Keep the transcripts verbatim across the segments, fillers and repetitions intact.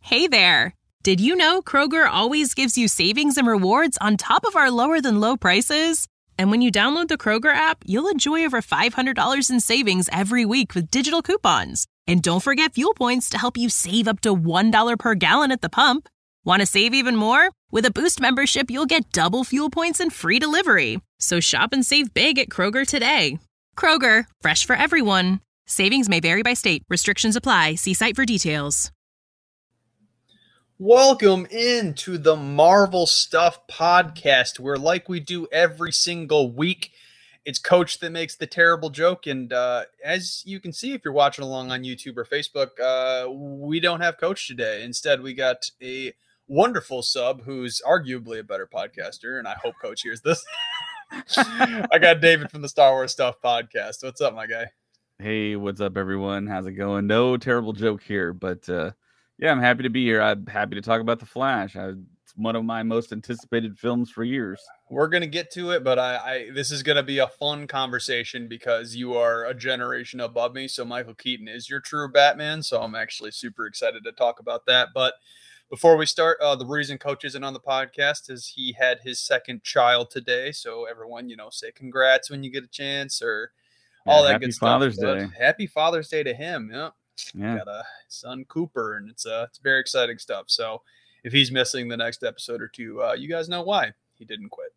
Hey there! Did you know Kroger always gives you savings and rewards on top of our lower-than-low prices? And when you download the Kroger app, you'll enjoy over five hundred dollars in savings every week with digital coupons. And don't forget fuel points to help you save up to one dollar per gallon at the pump. Want to save even more? With a Boost membership, you'll get double fuel points and free delivery. So shop and save big at Kroger today. Kroger, fresh for everyone. Savings may vary by state. Restrictions apply. See site for details. Welcome into the Marvel Stuff podcast, where like we do every single week, it's Coach that makes the terrible joke. And uh, as you can see, if you're watching along on YouTube or Facebook, uh, we don't have Coach today. Instead, we got a wonderful sub who's arguably a better podcaster, and I hope Coach hears this. I got David from the Star Wars Stuff podcast. What's up, my guy? Hey, what's up, everyone? How's it going? No terrible joke here, but uh, yeah, I'm happy to be here. I'm happy to talk about The Flash. I, it's one of my most anticipated films for years. We're going to get to it, but I, I this is going to be a fun conversation because you are a generation above me. So Michael Keaton is your true Batman. So I'm actually super excited to talk about that. But before we start, uh, the reason Coach isn't on the podcast is he had his second child today. So everyone, you know, say congrats when you get a chance or all yeah, that good Father's stuff. Day. Happy Father's Day to him. Yeah. Yeah. Got a son, Cooper, and it's uh, it's very exciting stuff. So if he's missing the next episode or two, uh, you guys know why he didn't quit.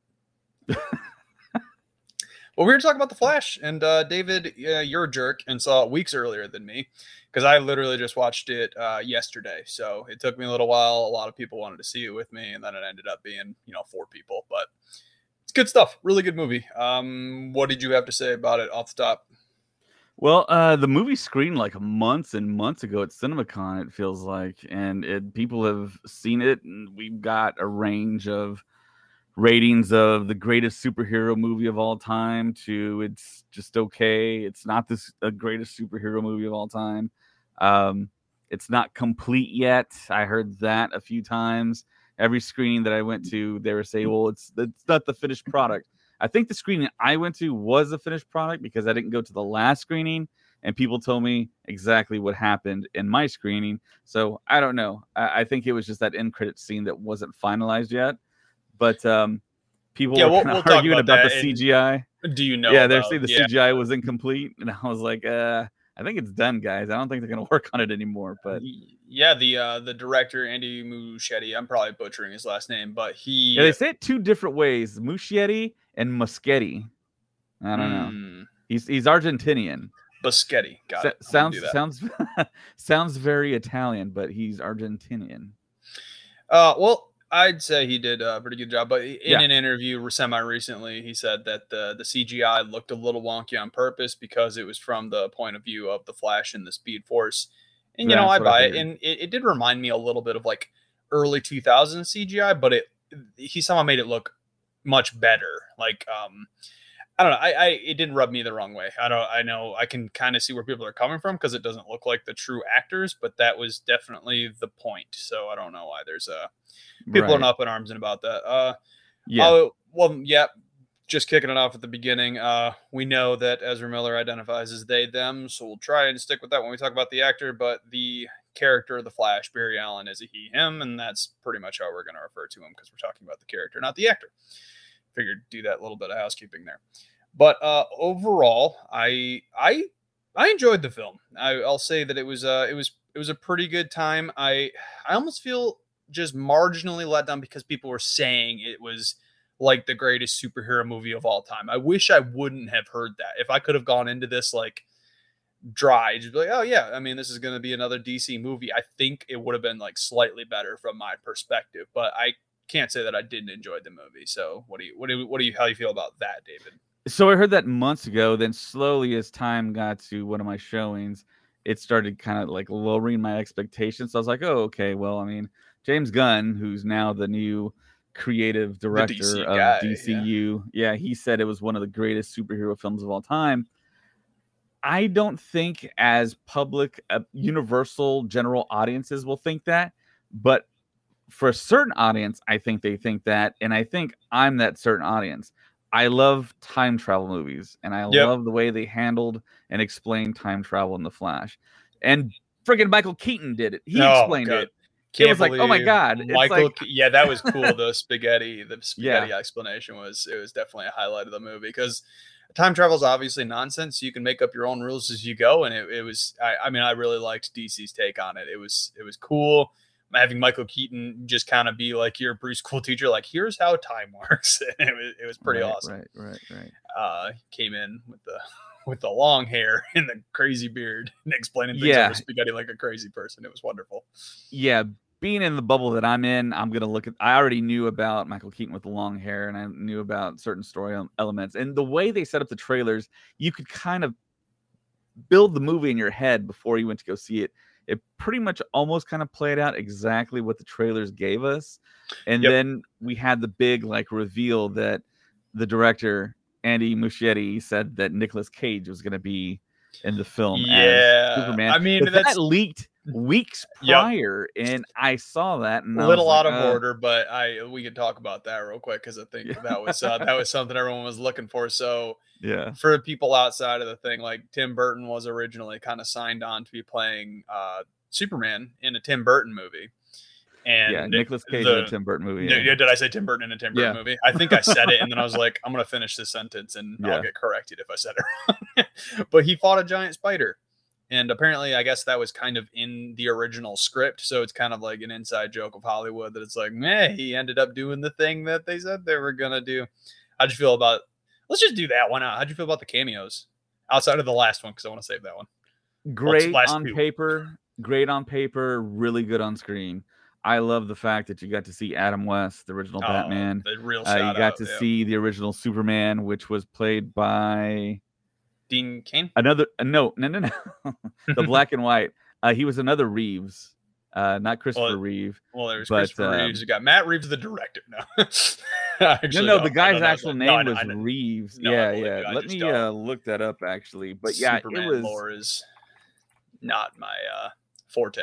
Well, we were talking about The Flash, and uh, David, uh, you're a jerk and saw it weeks earlier than me because I literally just watched it uh, yesterday. So it took me a little while. A lot of people wanted to see it with me, and then it ended up being, you know, four people. But it's good stuff. Really good movie. Um, what did you have to say about it off the top? Well, uh, the movie screened like months and months ago at CinemaCon, it feels like, and it, people have seen it, and we've got a range of ratings of the greatest superhero movie of all time to it's just okay. It's not this the greatest superhero movie of all time. Um, it's not complete yet. I heard that a few times. Every screening that I went to, they were saying, well, it's it's not the finished product. I think the screening I went to was a finished product because I didn't go to the last screening and people told me exactly what happened in my screening. So I don't know. I, I think it was just that end credit scene that wasn't finalized yet. But um, people yeah, were we'll, kind of we'll arguing about, about the and C G I. Do you know? Yeah, they're about, saying the yeah. C G I was incomplete. And I was like, uh, I think it's done, guys. I don't think they're going to work on it anymore. But yeah, the uh, the director, Andy Muschietti, I'm probably butchering his last name, but he... Yeah, they say it two different ways, Muschietti and Muschietti. I don't mm. know. He's he's Argentinian. Buschetti. Got Sa- it. Sounds sounds sounds very Italian, but he's Argentinian. Uh, well, I'd say he did a pretty good job. But in yeah. an interview semi recently, he said that the the C G I looked a little wonky on purpose because it was from the point of view of the Flash and the Speed Force. And you That's know, I buy I it, and it, it did remind me a little bit of like early two thousands C G I, but it he somehow made it look much better. Like um. I don't know. I, I it didn't rub me the wrong way. I don't. I know I can kind of see where people are coming from because it doesn't look like the true actors, but that was definitely the point. So I don't know why there's a people right. are up in arms about that. Uh, yeah. Uh, well, yeah. Just kicking it off at the beginning. Uh, we know that Ezra Miller identifies as they them, so we'll try and stick with that when we talk about the actor. But the character of the Flash, Barry Allen, is a he him, and that's pretty much how we're going to refer to him because we're talking about the character, not the actor. Figured do that little bit of housekeeping there. But uh, overall, I I I enjoyed the film. I, I'll say that it was uh, it was it was a pretty good time. I I almost feel just marginally let down because people were saying it was like the greatest superhero movie of all time. I wish I wouldn't have heard that. If I could have gone into this like dry, just be like, oh yeah, I mean, this is going to be another D C movie, I think it would have been like slightly better from my perspective. But I can't say that I didn't enjoy the movie. So what do you, what do you, what do you, how do you feel about that, David? So I heard that months ago. Then slowly, as time got to one of my showings, it started kind of like lowering my expectations. So I was like, oh, okay. Well, I mean, James Gunn, who's now the new creative director D C of guy, D C U, yeah. yeah, he said it was one of the greatest superhero films of all time. I don't think as public, uh, universal, general audiences will think that, but for a certain audience, I think they think that, and I think I'm that certain audience. I love time travel movies, and I yep. love the way they handled and explained time travel in The Flash. And friggin' Michael Keaton did it. He oh, explained God. it. Can't it was like, oh my god, it's Michael. like... Yeah, that was cool. The spaghetti, the spaghetti Yeah. explanation was it was definitely a highlight of the movie because time travel is obviously nonsense. You can make up your own rules as you go, and it, it was. I, I mean, I really liked D C's take on it. It was it was cool. Having Michael Keaton just kind of be like your preschool teacher, like here's how time works. it was it was pretty right, awesome. Right, right, right. Uh, came in with the with the long hair and the crazy beard and explaining things Yeah. over spaghetti like a crazy person. It was wonderful. Yeah, being in the bubble that I'm in, I'm gonna look at. I already knew about Michael Keaton with the long hair, and I knew about certain story elements, and the way they set up the trailers, you could kind of build the movie in your head before you went to go see it. It pretty much almost kind of played out exactly what the trailers gave us, and Yep. then we had the big like reveal that the director Andy Muschietti said that Nicolas Cage was going to be in the film. Yeah, as Superman. I mean, But that's that leaked weeks Yep. prior, and I saw that. And a I little was out like, of uh, order, but I we could talk about that real quick because I think Yeah. that was uh, that was something everyone was looking for. So Yeah, for the people outside of the thing, like Tim Burton was originally kind of signed on to be playing uh, Superman in a Tim Burton movie, and yeah. Nicolas Cage the- in a Tim Burton movie. Yeah. Yeah. Did I say Tim Burton in a Tim Burton Yeah. movie? I think I said it, and then I was like, I'm gonna finish this sentence, and Yeah. I'll get corrected if I said it wrong. But he fought a giant spider, and apparently, I guess that was kind of in the original script. So it's kind of like an inside joke of Hollywood that it's like, man, he ended up doing the thing that they said they were gonna do. How'd you feel about? Let's just do that one out. How'd you feel about the cameos outside of the last one? Because I want to save that one. Great last on two. paper, great on paper, really good on screen. I love the fact that you got to see Adam West, the original Oh, Batman. the real Uh, you shout got out, to yeah. see the original Superman, which was played by Dean Cain. another. Uh, no, no, no, no. The black and white. Uh, he was another Reeves, uh, not Christopher Well, Reeve. Well, there's But, Christopher um, Reeves. You got Matt Reeves, the director. No, No, Actually, no, no, the I guy's don't know actual that. name No, I- was I know. Reeves. No, I yeah, believe yeah. you. I Let just me don't. uh, look that up actually. But yeah, Superman it was. lore is not my uh, forte.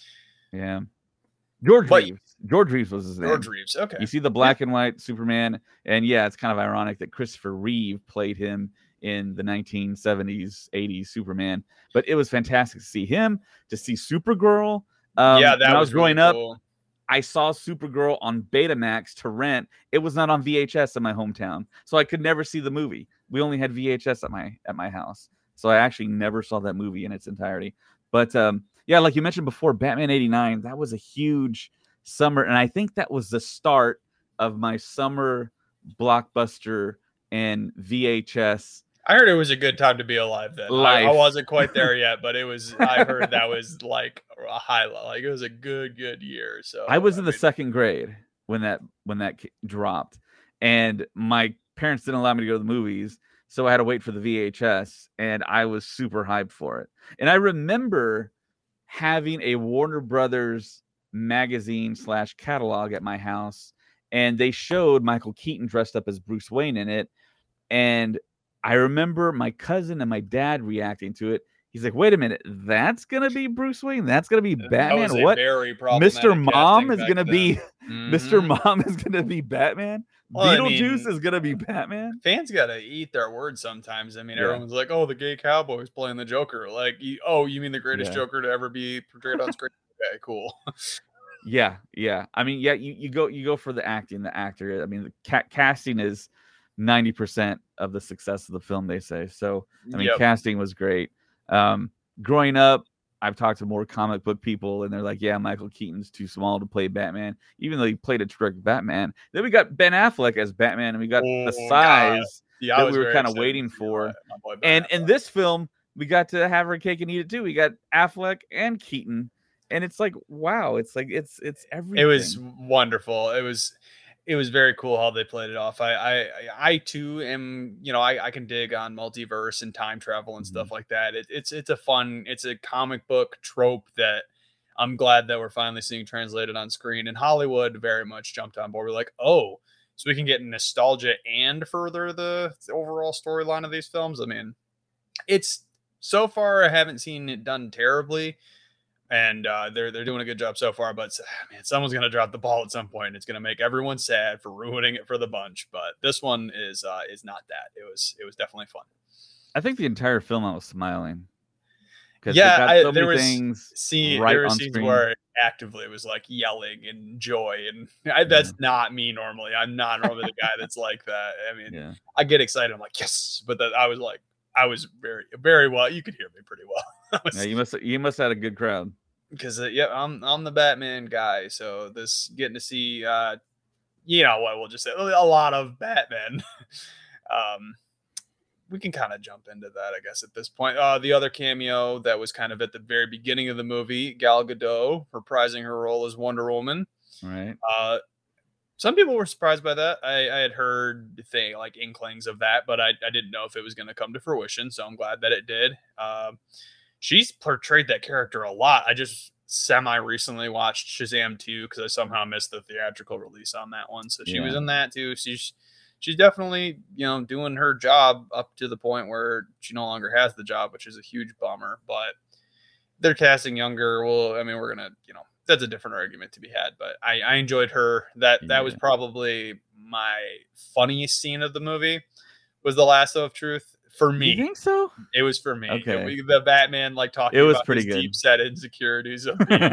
Yeah, George But- Reeves. George Reeves was his name. George Reeves. Okay. You see the black and white Superman, and yeah, it's kind of ironic that Christopher Reeve played him in the nineteen seventies, eighties Superman. But it was fantastic to see him, to see Supergirl. Um, yeah, that when I was was growing really up, cool. I saw Supergirl on Betamax to rent. It was not on V H S in my hometown, so I could never see the movie. We only had V H S at my at my house, so I actually never saw that movie in its entirety. But um, yeah, like you mentioned before, Batman eighty-nine, that was a huge summer, and I think that was the start of my summer blockbuster and V H S. I heard it was a good time to be alive then. I, I Life. wasn't quite there yet, but it was. I heard that was like a highlight. Like it was a good, good year. So I was in the mean, second grade when that when that ki- dropped, and my parents didn't allow me to go to the movies, so I had to wait for the V H S, and I was super hyped for it. And I remember having a Warner Brothers magazine slash catalog at my house, and they showed Michael Keaton dressed up as Bruce Wayne in it, and I remember my cousin and my dad reacting to it. He's like, "Wait a minute, that's gonna be Bruce Wayne? That's gonna be that was Batman? a What? very Mister problematic Mom casting is back gonna then. be Mister Mhm. Mom is gonna be Batman. Well, I Beetlejuice mean- is gonna be Batman." Fans gotta eat their words sometimes. I mean, Yeah. everyone's like, "Oh, the gay cowboy's playing the Joker." Like, you, oh, you mean the greatest Yeah. Joker to ever be portrayed on screen? Okay, cool. Yeah, yeah. I mean, yeah, you, you go you go for the acting, the actor. I mean, the ca- casting is ninety percent of the success of the film, they say. So, I mean, Yep. casting was great. Um, growing up, I've talked to more comic book people, and they're like, "Yeah, Michael Keaton's too small to play Batman, even though he played a terrific Batman." Then we got Ben Affleck as Batman, and we got Oh, the God. size. Yeah, that I was we were very kinda excited waiting to see for. my- my boy Ben And in Affleck. this film, we got to have our cake and eat it too. We got Affleck and Keaton, and it's like, wow, it's like it's it's everything. it was wonderful. It was it was very cool how they played it off. I I I too am, you know, I, I can dig on multiverse and time travel and Mhm. stuff like that. It, it's it's a fun, it's a comic book trope that I'm glad that we're finally seeing translated on screen. And Hollywood very much jumped on board. We're like, oh, so we can get nostalgia and further the overall storyline of these films. I mean, it's so far I haven't seen it done terribly. And uh, they're they're doing a good job so far, but man, someone's gonna drop the ball at some point. It's gonna make everyone sad for ruining it for the bunch. But this one is uh, is not that. It was it was definitely fun. I think the entire film I was smiling. because Yeah, they got I, so there many was things see right there were on scenes screen. where actively it was like yelling and joy, and I, that's Yeah. not me normally. I'm not normally the guy that's like that. I mean, Yeah. I get excited. I'm like, yes, but that I was like, I was very, very well. You could hear me pretty well. I was- Yeah, you must you must have had a good crowd. because uh, yeah, I'm I'm the Batman guy, so this getting to see, uh, you know what, we'll just say a lot of Batman. um, we can kind of jump into that, I guess, at this point. Uh, the other cameo that was kind of at the very beginning of the movie, Gal Gadot reprising her role as Wonder Woman. Right. Uh, some people were surprised by that. I, I had heard thing like inklings of that, but I, I didn't know if it was going to come to fruition. So I'm glad that it did. Uh, she's portrayed that character a lot. I just semi recently watched Shazam two because I somehow missed the theatrical release on that one. So she Yeah. was in that too. She's she's definitely, you know, doing her job up to the point where she no longer has the job, which is a huge bummer. But they're casting younger. Well, I mean, we're gonna, you know, that's a different argument to be had. But I, I enjoyed her. That that was Yeah. probably my funniest scene of the movie. Was the lasso of truth for me? You think so? It was for me. Okay. It- the Batman like talking It was about pretty his good. deep set insecurities of being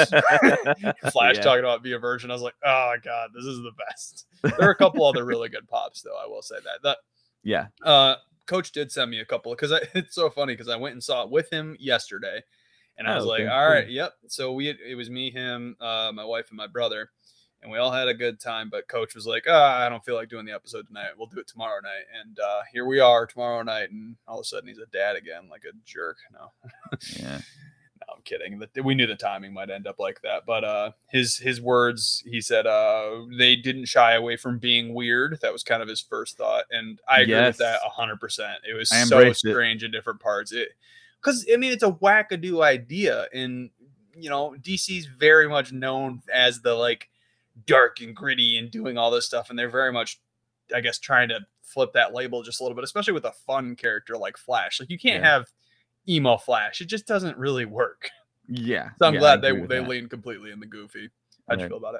Flash Yeah. talking about being a virgin. I was like, oh my god, this is the best. There are a couple other really good pops though. I will say that. That Yeah. uh, Coach did send me a couple because it's so funny because I went and saw it with him yesterday, and I Oh, was like, okay, all right, cool. yep. So we it was me, him, uh, my wife, and my brother, and we all had a good time. But Coach was like, ah, I don't feel like doing the episode tonight. We'll do it tomorrow night. And uh, here we are tomorrow night, and all of a sudden he's a dad again, like a jerk. No. Yeah. No, I'm kidding. But we knew the timing might end up like that. But uh, his his words, he said, uh, they didn't shy away from being weird. That was kind of his first thought, and I agree Yes. with that a hundred percent. It was I so embraced it. strange in different parts. It because I mean it's a wackadoo idea, and you know D C's very much known as the like dark and gritty and doing all this stuff, and they're very much, I guess, trying to flip that label just a little bit, especially with a fun character like Flash. Like you can't Yeah. have emo Flash; it just doesn't really work. Yeah. So I'm yeah, I glad they agree with they that. lean completely in the goofy. How'd you Right. feel about it?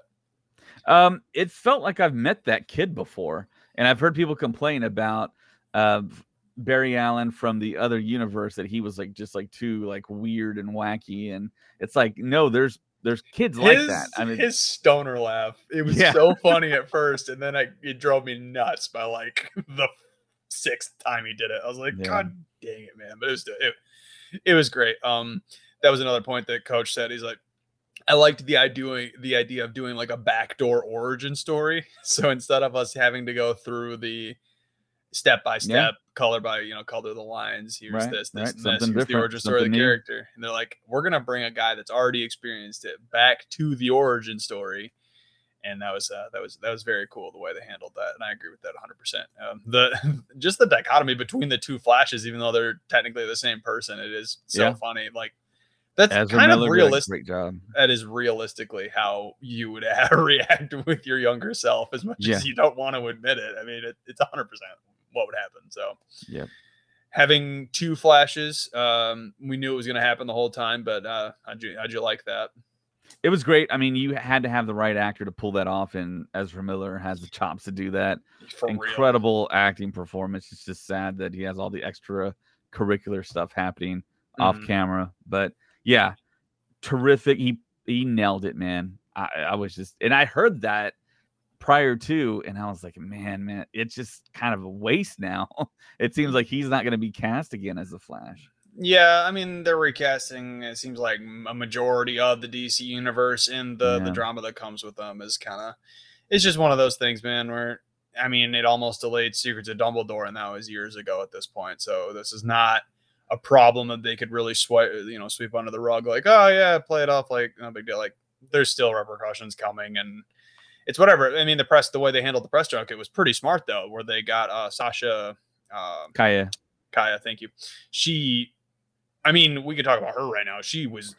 Um, it felt like I've met that kid before, and I've heard people complain about uh, Barry Allen from the other universe that he was like just like too like weird and wacky, and it's like no, there's there's kids like his, that. I mean, his stoner laugh. It was Yeah. so funny at first, and then I, it drove me nuts by like the sixth time he did it. I was like, Yeah. God dang it, man! But it was it, it was great. Um, that was another point that Coach said. He's like, I liked the idea the idea of doing like a backdoor origin story. So instead of us having to go through the step by step, color by you know, color the lines. Here's Right, this, this, right, and this. something Here's the different, origin story of the something new. character. And they're like, we're gonna bring a guy that's already experienced it back to the origin story. And that was uh, that was that was very cool the way they handled that, and I agree with that one hundred percent. Um, the just the dichotomy between the two Flashes, even though they're technically the same person, it is so Yeah. funny. Like that's Ezra kind Miller of did a realistic. great job. That is realistically how you would react with your younger self, as much Yeah. as you don't want to admit it. I mean, it, it's one hundred percent what would happen. So, Yep. having two Flashes, um, we knew it was going to happen the whole time. But uh, how'd you how'd you like that? It was great. I mean, you had to have the right actor to pull that off, and Ezra Miller has the chops to do that. For real. Incredible acting performance. It's just sad that he has all the extra curricular stuff happening Mhm. off camera. But yeah, terrific. He he nailed it, man. I, I was just, and I heard that prior to, and I was like, man, man, it's just kind of a waste now. It seems like he's not going to be cast again as the Flash. Yeah, I mean they're recasting. It seems like a majority of the D C universe, and the the Yeah. drama that comes with them is kind of. It's just one of those things, man. Where I mean, it almost delayed Secrets of Dumbledore, and that was years ago at this point. So this is not a problem that they could really swipe, you know, sweep under the rug. Like, oh yeah, play it off like no big deal. Like, there's still repercussions coming, and it's whatever. I mean, the press, the way they handled the press junket was pretty smart, though, where they got uh, Sasha, uh, Kaya. Kaya, thank you. She. I mean, we could talk about her right now. She was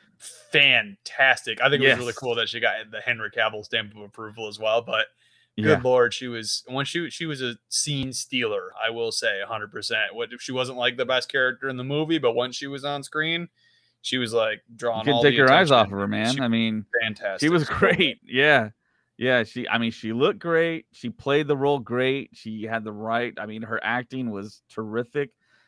fantastic. I think it was Yes. really cool that she got the Henry Cavill stamp of approval as well. But Yeah. good lord, she was when she she was a scene stealer. I will say, one hundred percent. What if she wasn't like the best character in the movie, but once she was on screen, she was like You drawing. couldn't all take the your eyes attention. off of her, man. She I mean, fantastic. she was So great. Yeah. Yeah. She, I mean, she looked great. She played the role great. She had the right, I mean, her acting was terrific.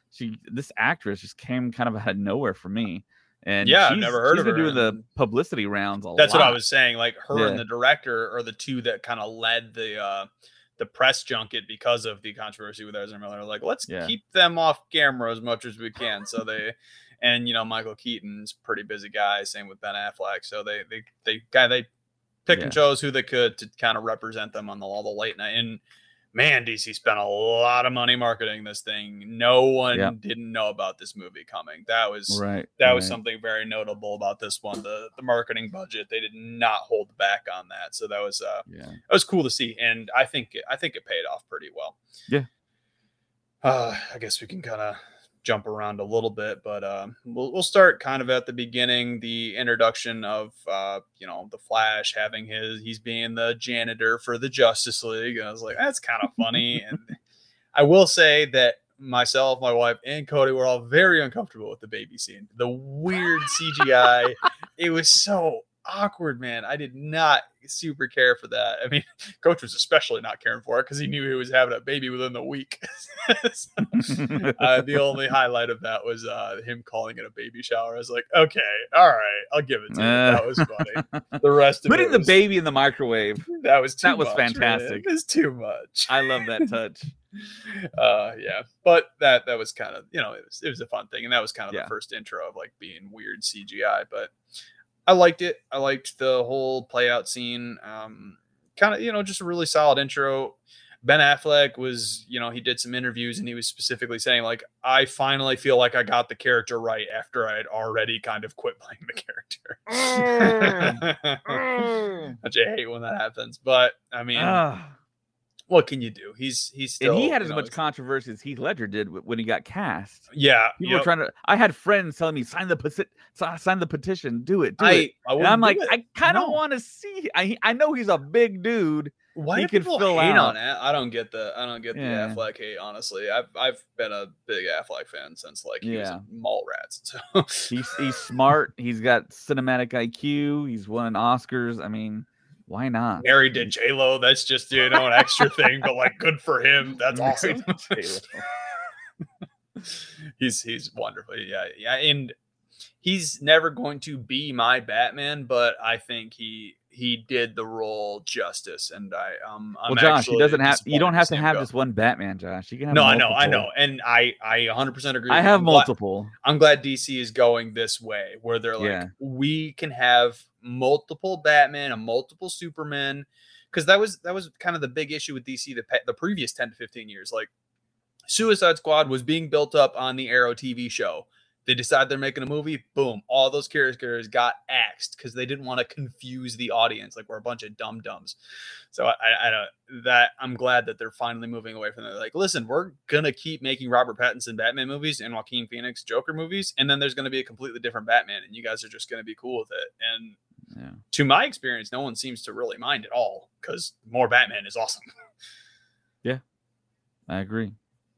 she this actress just came kind of out of nowhere for me. And yeah, she's, I've never heard she's of been her. doing the publicity rounds a That's lot. what I was saying. Like her Yeah. and the director are the two that kind of led the uh, the press junket because of the controversy with Ezra Miller. Like, let's Yeah. keep them off camera as much as we can. So they, and you know, Michael Keaton's a pretty busy guy. Same with Ben Affleck. So they they they guy they picked Yeah. and chose who they could to kind of represent them on the all the late night. And man, D C spent a lot of money marketing this thing. No one Yep. didn't know about this movie coming. That was right. that right. was something very notable about this one. The the marketing budget, they did not hold back on that. So that was uh Yeah. that was cool to see. And I think I think it paid off pretty well. Yeah. Uh I guess we can kind of jump around a little bit, but um we'll we'll start kind of at the beginning, the introduction of uh you know the Flash having his he's being the janitor for the Justice League. And I was like, that's kind of funny. And I will say that myself, my wife, and Cody were all very uncomfortable with the baby scene. The weird C G I. It was so awkward, man. I did not super care for that. I mean, Coach was especially not caring for it because he knew he was having a baby within the week. So, uh, the only highlight of that was uh, him calling it a baby shower. I was like, okay, all right, I'll give it to you. Uh. That was funny. The rest of Putting it the was, baby in the microwave. that was too that was much, man. fantastic. It was too much. I love that touch. uh yeah, but that that was kind of, you know, it was it was a fun thing, and that was kind of Yeah. the first intro of like being weird C G I. But I liked it. I liked the whole play out scene. Um kind of, you know, just a really solid intro. Ben Affleck was, you know, he did some interviews and he was specifically saying like, I finally feel like I got the character right after I had already kind of quit playing the character. Mm. Which I hate when that happens, but I mean, Ah. what can you do? He's he's still, And he had you as know, much controversy as Heath Ledger did w- when he got cast. yeah. People were yep. trying to. I had friends telling me sign the peti- si- sign the petition, do it, do I, it. I And I'm wouldn't like, do it. I kind of No. want to see. I I know he's a big dude. Why he do could people fill hate out. on it? I don't get the I don't get Yeah. the Affleck hate. Honestly, I've I've been a big Affleck fan since like he was Yeah. in Mallrats. So He's he's smart. He's got cinematic I Q. He's won Oscars. I mean, why not? married to J Lo. That's just, you know, an extra thing, but like good for him. That's awesome. he's he's wonderful. Yeah, yeah, and he's never going to be my Batman, but I think he he did the role justice, and I um I'm Well, Josh, he actually doesn't have. You don't disappointed have see to him have go. just one Batman, Josh. You can have. No, I know, I multiple. know, and I I one hundred percent agree. I with you. have I'm glad- multiple. I'm glad D C is going this way, where they're like, Yeah. we can have multiple Batman and multiple Superman, because that was that was kind of the big issue with D C the pe- the previous ten to fifteen years. Like, Suicide Squad was being built up on the Arrow T V show. They decide they're making a movie. Boom, all those characters got axed because they didn't want to confuse the audience. Like, we're a bunch of dum dums. So I, I, I don't that I'm glad that they're finally moving away from that. Like, listen, we're gonna keep making Robert Pattinson Batman movies and Joaquin Phoenix Joker movies, and then there's gonna be a completely different Batman, and you guys are just gonna be cool with it. And Yeah. to my experience, no one seems to really mind at all because more Batman is awesome. I agree.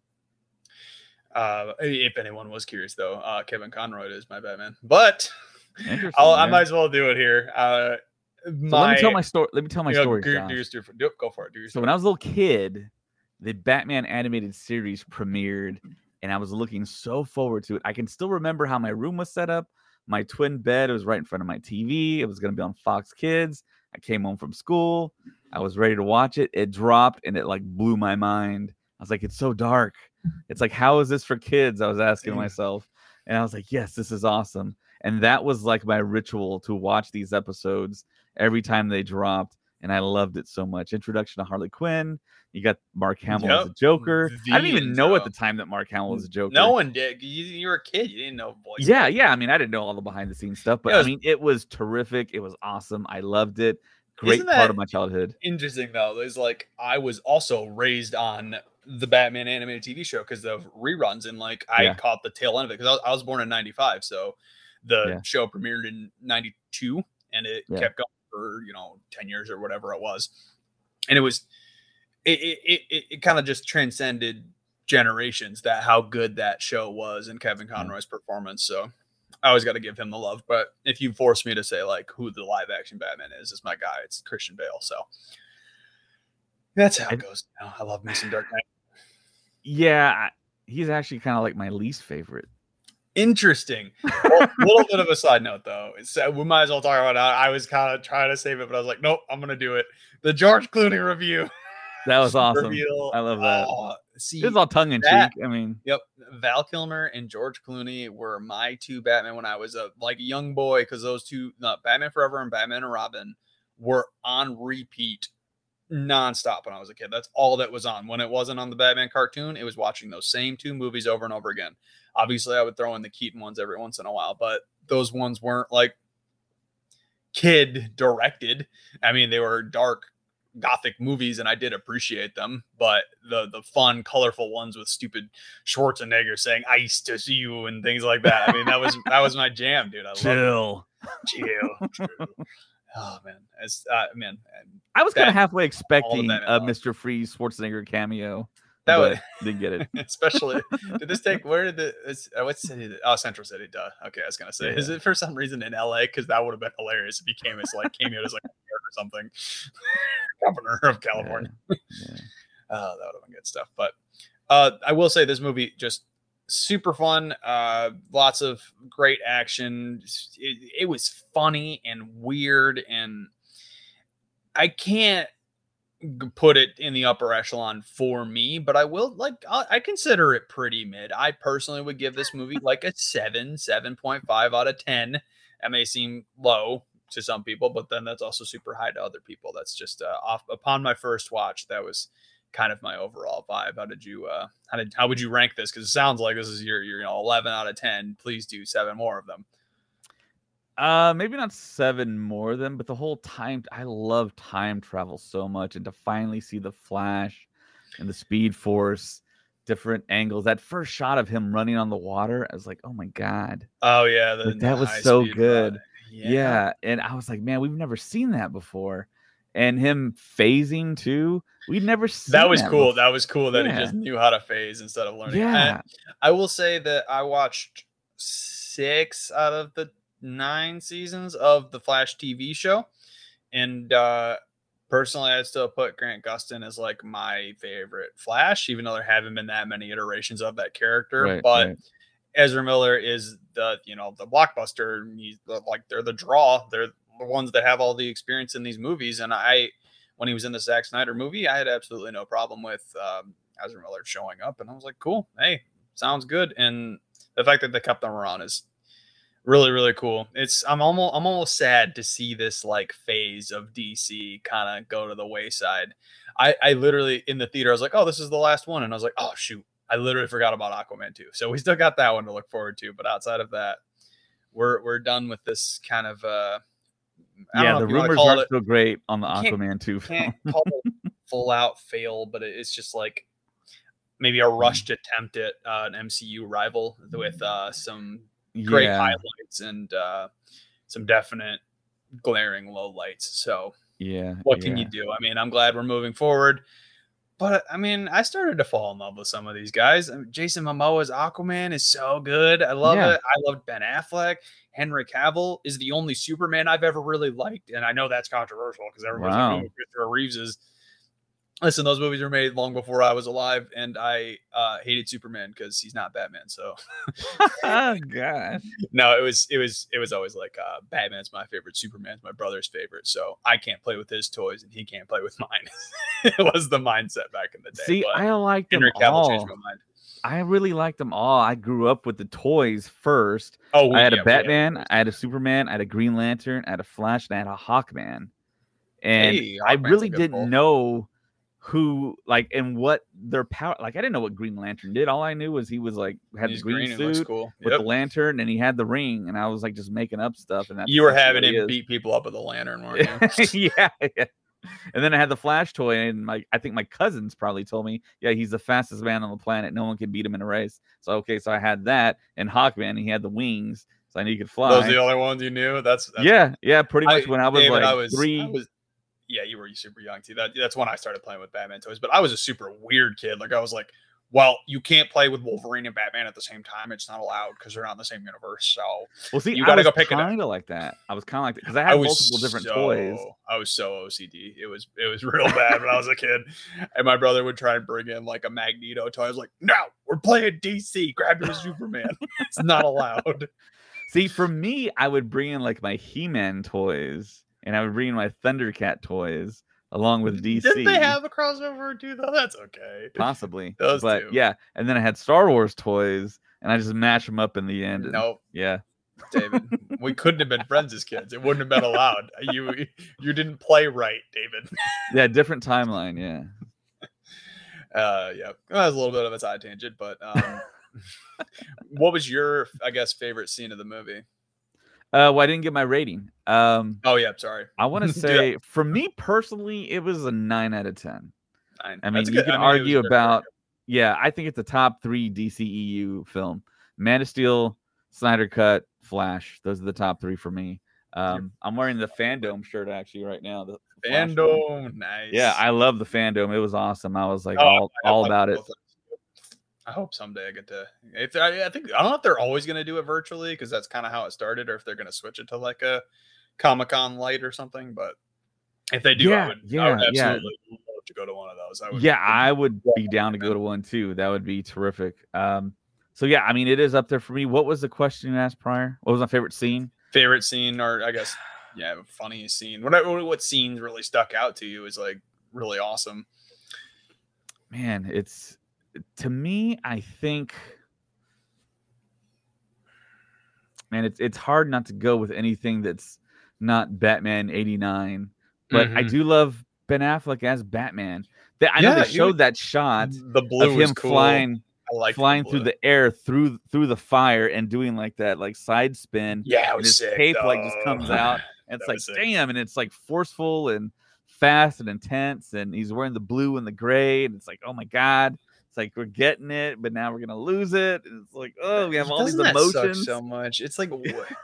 Uh, if anyone was curious, though, uh, Kevin Conroy is my Batman, but Interesting. I'll, I man. might as well do it here. Uh, So my, let me tell my story. Let me tell my you know, story. do, Josh. do your story. Do, go for it. Do your So story. when I was a little kid, the Batman animated series premiered, and I was looking so forward to it. I can still remember how my room was set up. My twin bed was right in front of my T V. It was going to be on Fox Kids. I came home from school. I was ready to watch it. It dropped, and it like blew my mind. I was like, it's so dark. It's like, how is this for kids? I was asking myself. And I was like, yes, this is awesome. And that was like my ritual to watch these episodes every time they dropped. And I loved it so much. Introduction to Harley Quinn. You got Mark Hamill as a Yep. Joker. The I didn't even know at intro. the time that Mark Hamill was a Joker. No one did. You, you were a kid. You didn't know voice. Yeah, yeah. I mean, I didn't know all the behind the scenes stuff, but Yeah, it was- I mean, it was terrific. It was awesome. I loved it. Great Isn't part that of my childhood. Interesting though is like I was also raised on the Batman animated T V show because of reruns, and like I Yeah. caught the tail end of it because I, was- I was born in ninety-five, so the Yeah. show premiered in ninety-two and it Yeah. kept going for, you know, ten years or whatever it was, and it was it it it, it kind of just transcended generations, that how good that show was and Kevin Conroy's performance. So I always got to give him the love. But if you force me to say like who the live action Batman is, it's my guy. It's Christian Bale. So that's how it goes. You know, I love me some Dark Knight. Yeah, he's actually kind of like my least favorite. Interesting. Well, a little bit of a side note, though. It's, uh, we might as well talk about it. I was kind of trying to save it, but I was like, nope, I'm going to do it. The George Clooney review. That was awesome. Reveal. I love that. Oh, see, it was all tongue in that, cheek. I mean, yep. Val Kilmer and George Clooney were my two Batman when I was a like a young boy, because those two, no, Batman Forever and Batman and Robin, were on repeat nonstop when I was a kid. That's all that was on. When it wasn't on the Batman cartoon, it was watching those same two movies over and over again. Obviously, I would throw in the Keaton ones every once in a while, but those ones weren't like kid directed. I mean, they were dark gothic movies, and I did appreciate them, but the the fun, colorful ones with stupid Schwarzenegger saying "ice to see you" and things like that. I mean, that was that was my jam, dude. I chill, chill. Chill. Oh man, as uh, man, I was kind of halfway expecting a love. Mister Freeze Schwarzenegger cameo. That was didn't get it. Especially, did this take? Where did the? Uh, what city? Did, oh, Central City. Duh. Okay, I was gonna say, yeah. Is it for some reason in L A? Because that would have been hilarious if he came as like cameo as like or something. Governor of California. Yeah. Yeah. Oh, that would have been good stuff. But uh, I will say this movie just super fun. Uh, lots of great action. It, it was funny and weird, and I can't put it in the upper echelon for me, but I will like I, I consider it pretty mid. I personally would give this movie like a seven, seven point five out of ten. That may seem low to some people, but then that's also super high to other people. That's just uh, off upon my first watch. That was kind of my overall vibe. How did you uh how did how would you rank this? Because it sounds like this is your your you know eleven out of ten. Please do seven more of them. Uh, maybe not seven more than, but the whole time, I love time travel so much, and to finally see the Flash and the Speed Force, different angles. That first shot of him running on the water, I was like, oh my god. Oh yeah, the, like, that was so good. Yeah. yeah, and I was like, man, we've never seen that before. And him phasing too, we'd never seen that. Was that cool. Before. That was cool that yeah. he just knew how to phase instead of learning. Yeah, and I will say that I watched six out of the nine seasons of the Flash T V show, and uh personally I'd still put Grant Gustin as like my favorite Flash, even though there haven't been that many iterations of that character. Right, but right. Ezra Miller is the you know the blockbuster. He's the, like they're the draw. They're the ones that have all the experience in these movies. And I, when he was in the Zack Snyder movie, I had absolutely no problem with um, Ezra Miller showing up, and I was like, cool, hey, sounds good. And the fact that they kept them around is really, really cool. It's I'm almost I'm almost sad to see this like phase of D C kind of go to the wayside. I, I literally in the theater I was like, oh, this is the last one, and I was like, oh shoot, I literally forgot about Aquaman two. So we still got that one to look forward to. But outside of that, we're we're done with this kind of uh I yeah. don't know The if rumors aren't so great on the Aquaman two film. Can't call it full out fail, but it's just like maybe a rushed attempt at uh, an M C U rival with uh, some great yeah. highlights and uh, some definite glaring lowlights. So yeah, what yeah. can you do? I mean, I'm glad we're moving forward, but I mean, I started to fall in love with some of these guys. I mean, Jason Momoa's Aquaman is so good. I love yeah. it. I loved Ben Affleck. Henry Cavill is the only Superman I've ever really liked, and I know that's controversial because everyone's wow. like, "Oh, Christopher Reeves is." Listen, those movies were made long before I was alive, and I uh, hated Superman because he's not Batman. So, oh god, no, it was it was it was always like uh, Batman's my favorite, Superman's my brother's favorite. So I can't play with his toys, and he can't play with mine. It was the mindset back in the day. See, but I liked them Henry Cavill all. changed my mind. I really liked them all. I grew up with the toys first. Oh, I had yeah, a Batman, yeah. I had a Superman, I had a Green Lantern, I had a Flash, and I had a Hawkman. And hey, I really didn't pull. know who, like, and what their power. Like, I didn't know what Green Lantern did. All I knew was he was like had He's the green, green suit cool. with yep. the lantern, and he had the ring. And I was like just making up stuff. And that's you were having him beat people up with a lantern, weren't you? yeah, yeah. And then I had the Flash toy, and my I think my cousins probably told me, yeah, he's the fastest man on the planet. No one can beat him in a race. So okay, so I had that, and Hawkman, he had the wings, so I knew he could fly. Those are the only ones you knew. That's, that's yeah, yeah, pretty much. I, when I was David, like I was, three. I was, yeah, you were super young too. That that's when I started playing with Batman toys. But I was a super weird kid. Like I was like well, you can't play with Wolverine and Batman at the same time. It's not allowed because they're not in the same universe. So well, see, you I got to was go pick it up. Kind of like that. I was kind of like that because I had I multiple different so, toys. I was so O C D. It was it was real bad when I was a kid. And my brother would try and bring in like a Magneto toy. I was like, no, we're playing D C. Grab your Superman. It's not allowed. See, for me, I would bring in like my He-Man toys, and I would bring in my Thundercat toys along with D C. Didn't they have a crossover too, though? That's okay. Possibly. Those but two. Yeah, and then I had Star Wars toys, and I just matched them up in the end. And, Nope. Yeah. David, we couldn't have been friends as kids. It wouldn't have been allowed. You you didn't play right, David. Yeah, different timeline. Yeah. Uh, yeah, well, that was a little bit of a side tangent, but um, what was your, I guess, favorite scene of the movie? Uh, well, I didn't get my rating. Um, oh yeah, sorry. I want to say, for me personally, it was a nine out of ten. Nine. I mean, That's you good. can I mean, argue about, good. yeah, I think it's a top three D C E U film. Man of Steel, Snyder Cut, Flash. Those are the top three for me. Um, I'm wearing the Fandom shirt actually right now. The Fandom, nice. Yeah, I love the Fandom. It was awesome. I was like oh, all, I, all I, about I, it. I hope someday I get to. If I, I think I don't know if they're always going to do it virtually because that's kind of how it started, or if they're going to switch it to like a Comic-Con Light or something. But if they do, yeah, I would, yeah, I would absolutely yeah. love to go to one of those. I would, yeah, I would be down to go to one too. That would be terrific. Um, so yeah, I mean, it is up there for me. What was the question you asked prior? What was my favorite scene? Favorite scene, or I guess, yeah, funniest scene. What what scenes really stuck out to you is like really awesome. Man, it's. To me, I think, man, it's it's hard not to go with anything that's not Batman eighty-nine. But mm-hmm. I do love Ben Affleck as Batman. They, I yeah, know they showed was, that shot the blue of him cool. flying, like flying the through the air through through the fire and doing like that like side spin. Yeah, it was and his sick, cape though. like just comes out, and it's like damn, and it's like forceful and fast and intense, and he's wearing the blue and the gray, and it's like oh my god. It's like we're getting it, but now we're gonna lose it. It's like, oh, we have all Doesn't these emotions. That suck so much. It's like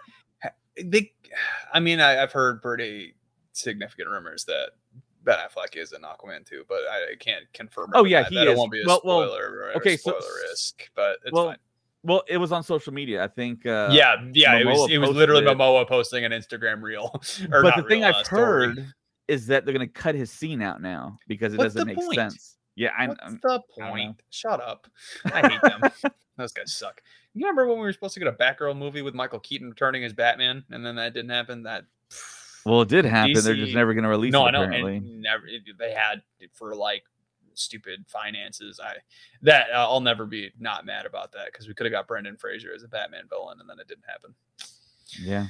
they. I mean, I, I've heard pretty significant rumors that Ben Affleck is in Aquaman too, but I, I can't confirm. Oh yeah, that. he that is. Won't be a well, spoiler. well, or okay, spoiler so risk, but it's well, fine. Well, it was on social media. I think. Uh, yeah, yeah, Momoa it was. It was literally it. Momoa posting an Instagram reel. Or but the reel, thing uh, I've story. heard is that they're gonna cut his scene out now because it What's doesn't make point? sense. Yeah, I, What's I'm, the point? Shut up. I hate them. Those guys suck. You remember when we were supposed to get a Batgirl movie with Michael Keaton returning as Batman, and then that didn't happen? That well, it did happen. D C, They're just never going to release no, it. I know, Apparently, and never. It, they had for like stupid finances. I that uh, I'll never be not mad about that because we could have got Brendan Fraser as a Batman villain, and then it didn't happen. Yeah,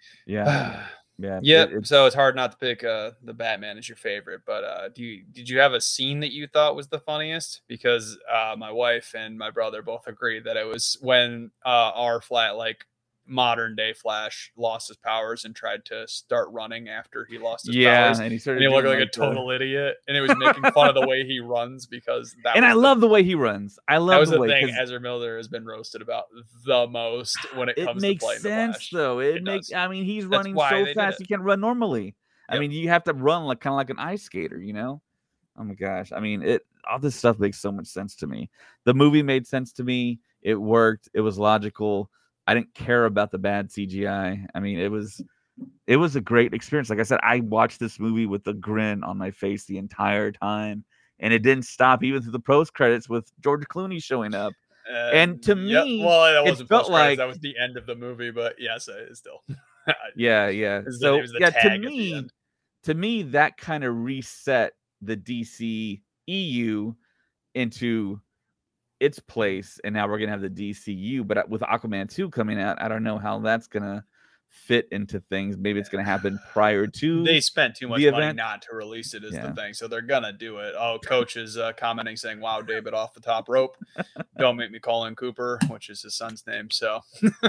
yeah. Yeah, yeah. It, so it's hard not to pick uh, the Batman as your favorite. But uh, do you did you have a scene that you thought was the funniest? Because uh, my wife and my brother both agreed that it was when uh, our flat like modern day Flash lost his powers and tried to start running after he lost his yeah, powers. and he started. And he looked like, like a total the... idiot, and it was making fun of the way he runs because that. And was I the, love the way he runs. I love that was the, the way, thing. Ezra Miller has been roasted about the most when it, it comes makes to playing sense, the Flash. though. It, it makes. Does. I mean, he's That's running so fast he can't run normally. Yep. I mean, you have to run like kind of like an ice skater, you know? Oh my gosh. I mean, it all this stuff makes so much sense to me. The movie made sense to me. It worked. It was logical. I didn't care about the bad C G I. I mean, it was it was a great experience. Like I said, I watched this movie with a grin on my face the entire time, and it didn't stop even through the post credits with George Clooney showing up. Uh, and to yep. me, well, that wasn't it felt like that was the end of the movie, but yes, it is still. yeah, yeah. The, so yeah, to me, to me, that kind of reset the D C E U into its place, and now we're gonna have the D C U. But with Aquaman two coming out, I don't know how that's gonna fit into things. Maybe it's gonna happen prior to. They spent too much money event. not to release it, is yeah. the thing. So they're gonna do it. Oh, coach is uh, commenting saying, "Wow, David off the top rope." Don't make me call him Cooper, which is his son's name. So.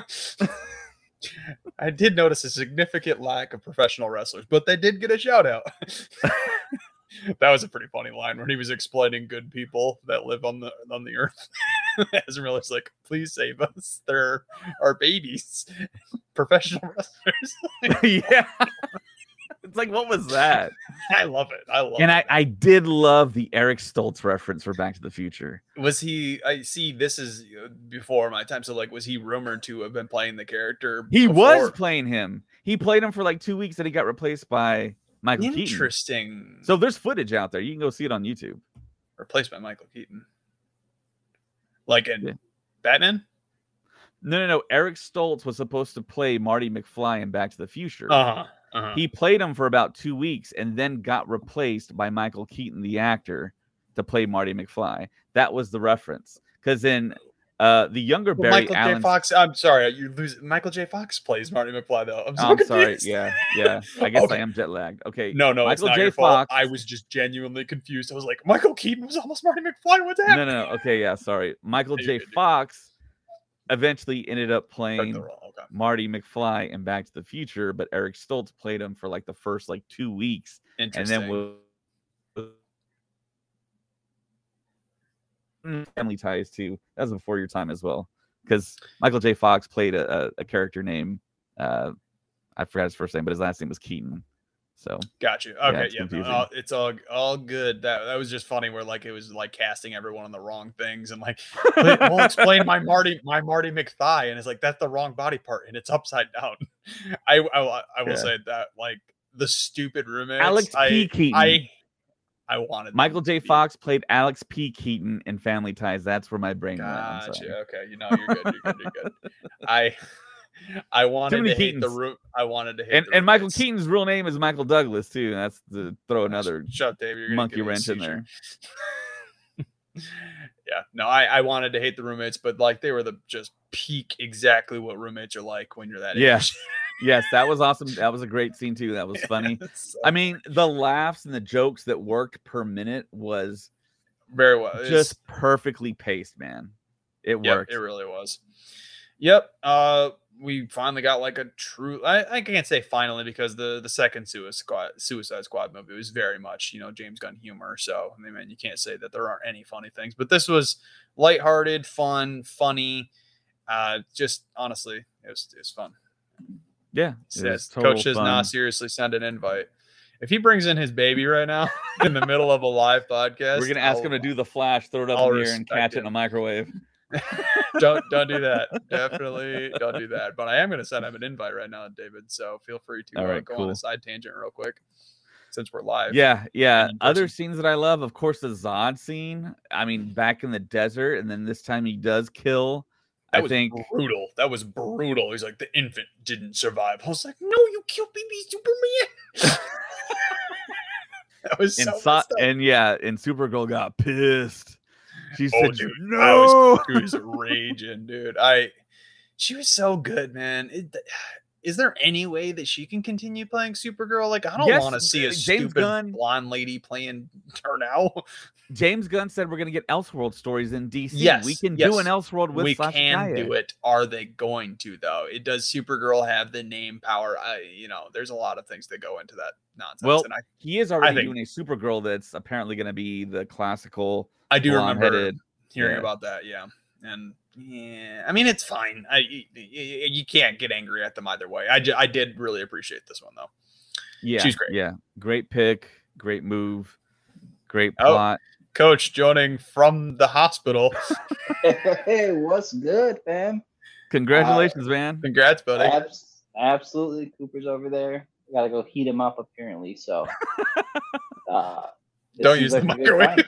I did notice a significant lack of professional wrestlers, but they did get a shout out. That was a pretty funny line when he was explaining good people that live on the on the earth. Ezra Miller's like, please save us. They're our babies. Professional wrestlers. Yeah. It's like, what was that? I love it. I love and it. And I, I did love the Eric Stoltz reference for Back to the Future. Was he, I see, this is before my time. So, like, was he rumored to have been playing the character? He before? was playing him. He played him for like two weeks and he got replaced by Michael Interesting. Keaton. Interesting. So there's footage out there. You can go see it on YouTube. Replaced by Michael Keaton. Like in yeah. Batman? No, no, no. Eric Stoltz was supposed to play Marty McFly in Back to the Future. Uh-huh. Uh-huh. He played him for about two weeks and then got replaced by Michael Keaton, the actor, to play Marty McFly. That was the reference. Because in uh, the younger well, Barry Michael Allen... J. Fox. I'm sorry, you lose. Michael J. Fox plays Marty McFly though. I'm, so oh, I'm sorry. Yeah, yeah. I guess okay. I am jet lagged. Okay. No, no, Michael it's not J. your Fox. fault. I was just genuinely confused. I was like, Michael Keaton was almost Marty McFly. What's happening? No, no, no. Okay, yeah. Sorry. Michael J. J. Fox eventually ended up playing okay. Marty McFly in Back to the Future, but Eric Stoltz played him for like the first like two weeks, and then was Family Ties too. That was before your time as well, because Michael J. Fox played a, a, a character named uh, I forgot his first name, but his last name was Keaton. So got you. Okay, yeah, it's, yeah, no, it's all all good. That that was just funny. Where like it was like casting everyone on the wrong things, and like we'll explain my Marty my Marty McThigh, and it's like that's the wrong body part, and it's upside down. I I, I will yeah. say that like the stupid roommates. Alex I, P. Keaton. I I wanted Michael J. Fox played Alex P. Keaton in Family Ties. That's where my brain gotcha. went. Gotcha. Okay, you know you're good. You're good. You're good. I. I wanted to hate the room. I wanted to hate and, and Michael Keaton's real name is Michael Douglas too. That's to throw another shut Dave, you're monkey wrench in there. Yeah, no, I, I wanted to hate the roommates, but like they were the just peak exactly what roommates are like when you're that age. Yeah. Yes, that was awesome. That was a great scene too. That was funny. So I mean, the laughs and the jokes that worked per minute was very well, just it's, perfectly paced, man. It yep, worked. It really was. Yep. Uh. We finally got like a true, I, I can't say finally because the, the second Suicide Squad, Suicide Squad movie was very much, you know, James Gunn humor. So, I mean, you can't say that there aren't any funny things, but this was lighthearted, fun, funny. Uh, just honestly, it was, it was fun. Yeah. Says Coach does not seriously send an invite. If he brings in his baby right now in the middle of a live podcast, we're going to ask I'll, him to do the flash, throw it up I'll in the air and catch it in a microwave. don't don't do that. Definitely don't do that. But I am going to send him an invite right now, David. So feel free to uh, right, go cool. on a side tangent real quick, since we're live. Yeah, yeah. Other scenes that I love, of course, the Zod scene. I mean, back in the desert, and then this time he does kill. That I was think brutal. That was brutal. He's like, the infant didn't survive. I was like, no, you killed baby Superman. That was so and, so- and yeah, and Supergirl got pissed. She oh, said, dude, no. I was, she was raging, dude. I, she was so good, man. It, is there any way that she can continue playing Supergirl? Like, I don't yes, want to see a James stupid Gunn, blonde lady playing her now. James Gunn said we're going to get Elseworld stories in D C. Yes, we can yes. do an Elseworld with We Sasha can Kaya. do it. Are they going to, though? It does Supergirl have the name power? I, you know, there's a lot of things that go into that nonsense. Well, and I, he is already think, doing a Supergirl that's apparently going to be the classical. I do remember headed. hearing yeah. about that. Yeah. And yeah, I mean, it's fine. I you, you can't get angry at them either way. I, I did really appreciate this one, though. Yeah. She's great. Yeah. Great pick. Great move. Great plot. Oh, Coach joining from the hospital. Hey, what's good, fam? Congratulations, uh, man. Congrats, buddy. Abs- absolutely. Cooper's over there. We got to go heat him up, apparently. So, uh, don't use like the microwave.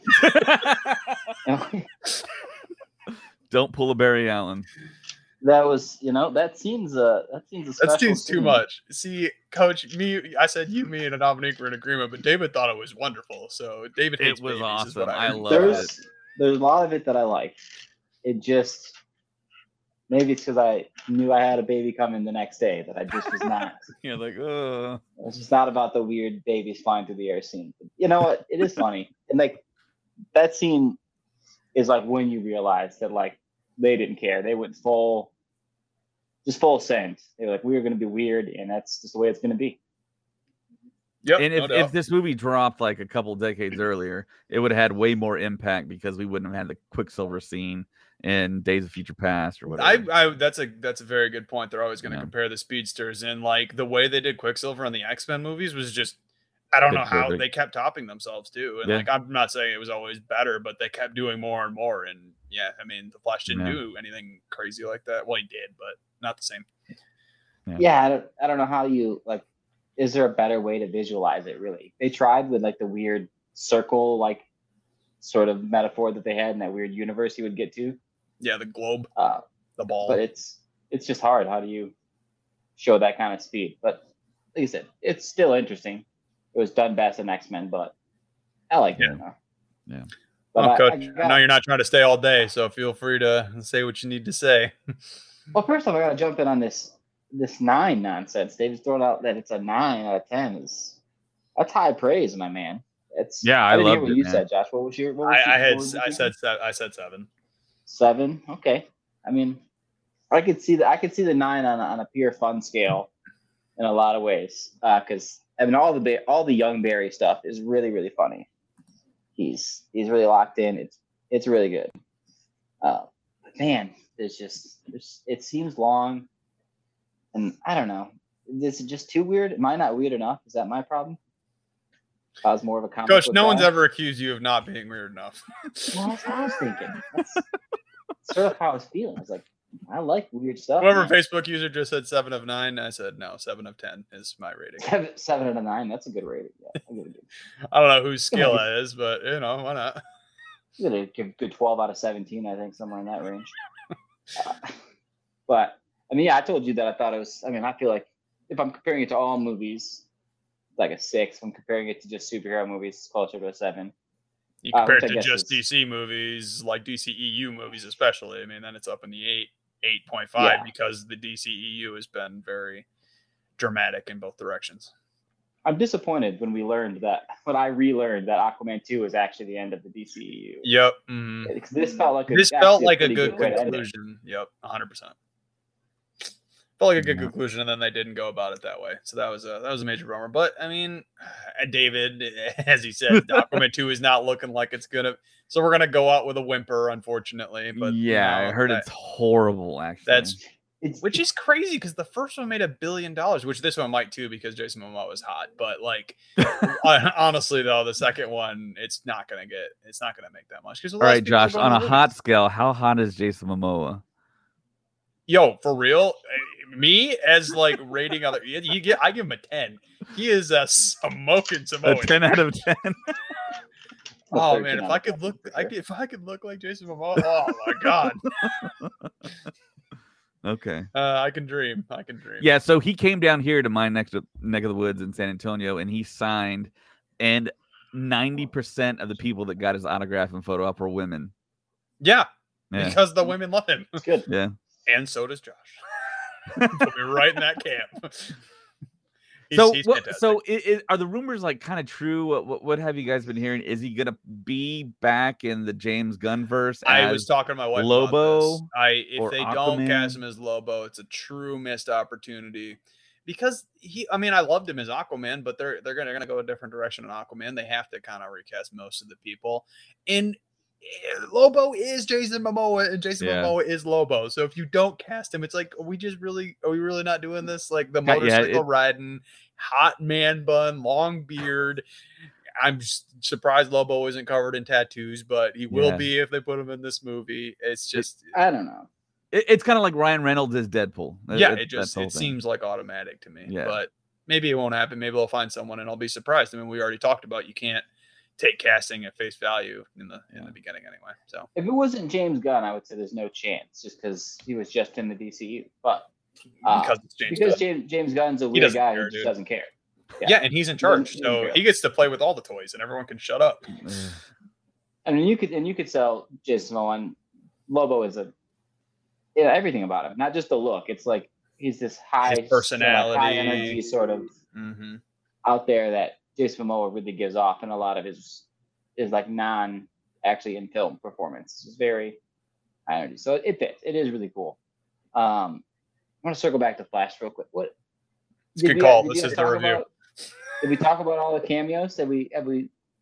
Don't pull a Barry Allen. That was, you know, that seems uh that seems a that seems scene. too much. See, Coach, me, I said you, me, and Dominique were in agreement, but David thought it was wonderful. So David hates it was babies, awesome. Is what I, I love there's, it. There's a lot of it that I like. It just maybe it's because I knew I had a baby coming the next day that I just was not. You're like, oh, it's just not about the weird babies flying through the air scene. You know what? It is funny, and like that scene is like when you realize that like they didn't care. They went full. Just full send. They were like, we are going to be weird, and that's just the way it's going to be. Yep. And if, no if this movie dropped like a couple decades earlier, it would have had way more impact because we wouldn't have had the Quicksilver scene in Days of Future Past or whatever. I, I that's a that's a very good point. They're always going to Yeah. compare the speedsters, and like the way they did Quicksilver in the X-Men movies was just I don't know how Perfect. they kept topping themselves too. And Yeah. like I'm not saying it was always better, but they kept doing more and more. And yeah, I mean the Flash didn't Yeah. do anything crazy like that. Well, he did, but not the same. Yeah. Yeah, I don't, I don't know how you like. Is there a better way to visualize it? Really, they tried with like the weird circle, like sort of metaphor that they had in that weird universe you would get to. Yeah, the globe, Uh, the ball. but it's it's just hard. How do you show that kind of speed? But like you said, it's still interesting. It was done best in X-Men, but I like Yeah. it. Huh? Yeah. But Oh, I- Coach, I I, got- know you're not trying to stay all day, so feel free to say what you need to say. Well, first off, I gotta jump in on this this nine nonsense. They've throwing out that it's a nine out of ten. Is that's high praise, my man. It's Yeah, I didn't hear loved what it, you man. said, Josh. What was your? What was I, your, I had what was your I thing? said se- I said seven. Seven. Okay. I mean, I could see the I could see the nine on a, on a pure fun scale in a lot of ways. Because I mean, all the Ba- all the young Barry stuff is really really funny. He's he's really locked in. It's it's really good. Uh, but man, there's just there's it seems long, and I don't know. Is it just too weird? Am I not weird enough? Is that my problem? If I was more of a comic Coach, book no one's guy? ever accused you of not being weird enough. Well, that's what I was thinking. That's sort of how I was feeling. I was like, I like weird stuff. Whoever man. Facebook user just said seven of nine, I said no, seven of ten is my rating. Seven, seven out of nine. That's a good rating. Yeah, I'm gonna give, I don't know whose skill that is, but you know, why not? I'm gonna give a good twelve out of seventeen. I think somewhere in that range. Uh, but I mean, yeah, I told you that I thought it was. I mean, I feel like if I'm comparing it to all movies, it's like a six. If I'm comparing it to just superhero movies, it's closer to a seven. You Uh, compare which I it to guess just is- D C movies, like D C E U movies, especially. I mean, then it's up in the eight, eight point five Yeah. because the D C E U has been very dramatic in both directions. I'm disappointed when we learned that when I relearned that Aquaman two is actually the end of the D C E U. Yep. mhm. Because this felt like a, This felt actually like a pretty good way to end it. conclusion. Yep, one hundred percent. Felt like a good Yeah. conclusion, and then they didn't go about it that way. So that was a that was a major bummer. But I mean, David, as he said, Aquaman two is not looking like it's gonna. So we're gonna go out with a whimper, unfortunately. But yeah, you know, I heard that- it's horrible. Actually, that's It's, which is crazy because the first one made a billion dollars, which this one might too because Jason Momoa was hot. But like, hon- honestly though, the second one, it's not gonna get, it's not gonna make that much. Because all right, Josh. On a hot scale, how hot is Jason Momoa? Yo, for real, eh, me as like rating other, you you get, I give him a ten. He is a smoking A Samoan. ten out of ten. Oh thirteen man, if out I of could ten, look, for I sure. could, if I could look like Jason Momoa, oh my god, Okay. uh, I can dream. I can dream. Yeah, so he came down here to my next neck of the woods in San Antonio, and he signed, and ninety percent of the people that got his autograph and photo op were women. yeah, Yeah, because the women love him, it's good. yeah. and so does Josh. Put me right in that camp. He's, so, he's what, fantastic. so i i are the rumors like kind of true? What, what what have you guys been hearing? Is he gonna be back in the James Gunn verse? I was talking to my wife about this. Lobo I if or they don't Aquaman? cast him as Lobo, it's a true missed opportunity. Because he, I mean, I loved him as Aquaman, but they're they're gonna, they're gonna go a different direction in Aquaman. They have to kind of recast most of the people. And eh, Lobo is Jason Momoa, and Jason Yeah. Momoa is Lobo. So if you don't cast him, it's like, are we just really, are we really not doing this? Like the Yeah, motorcycle it- riding, hot man bun, long beard. I'm s- surprised Lobo isn't covered in tattoos, but he will Yeah. be if they put him in this movie. It's just, I don't know. It, it's kind of like Ryan Reynolds as Deadpool. That- yeah, that- it that's just the whole it thing. seems like automatic to me. Yeah. But maybe it won't happen. Maybe they'll find someone, and I'll be surprised. I mean, we already talked about you can't take casting at face value in the in Yeah. the beginning anyway. So If it wasn't James Gunn, I would say there's no chance, just because he was just in the D C U. But uh, because it's James because Gunn. James James Gunn's a weird doesn't guy care, who just dude. doesn't care. yeah. and he's in He doesn't- charge, he doesn't so care. he gets to play with all the toys, and everyone can shut up. Ugh. I mean, you could and you could sell Jason Momoa. And Lobo is a yeah, everything about him, not just the look. It's like he's this high His personality. high energy sort of Mm-hmm. out there that Jason Momoa really gives off, and a lot of his is like non actually in film performance. It's very high energy, so it fits. It is really cool. Um, I want to circle back to Flash real quick. What? It's a did good we- call. did This you is the talk review. about- Did we talk about all the cameos? Did we have we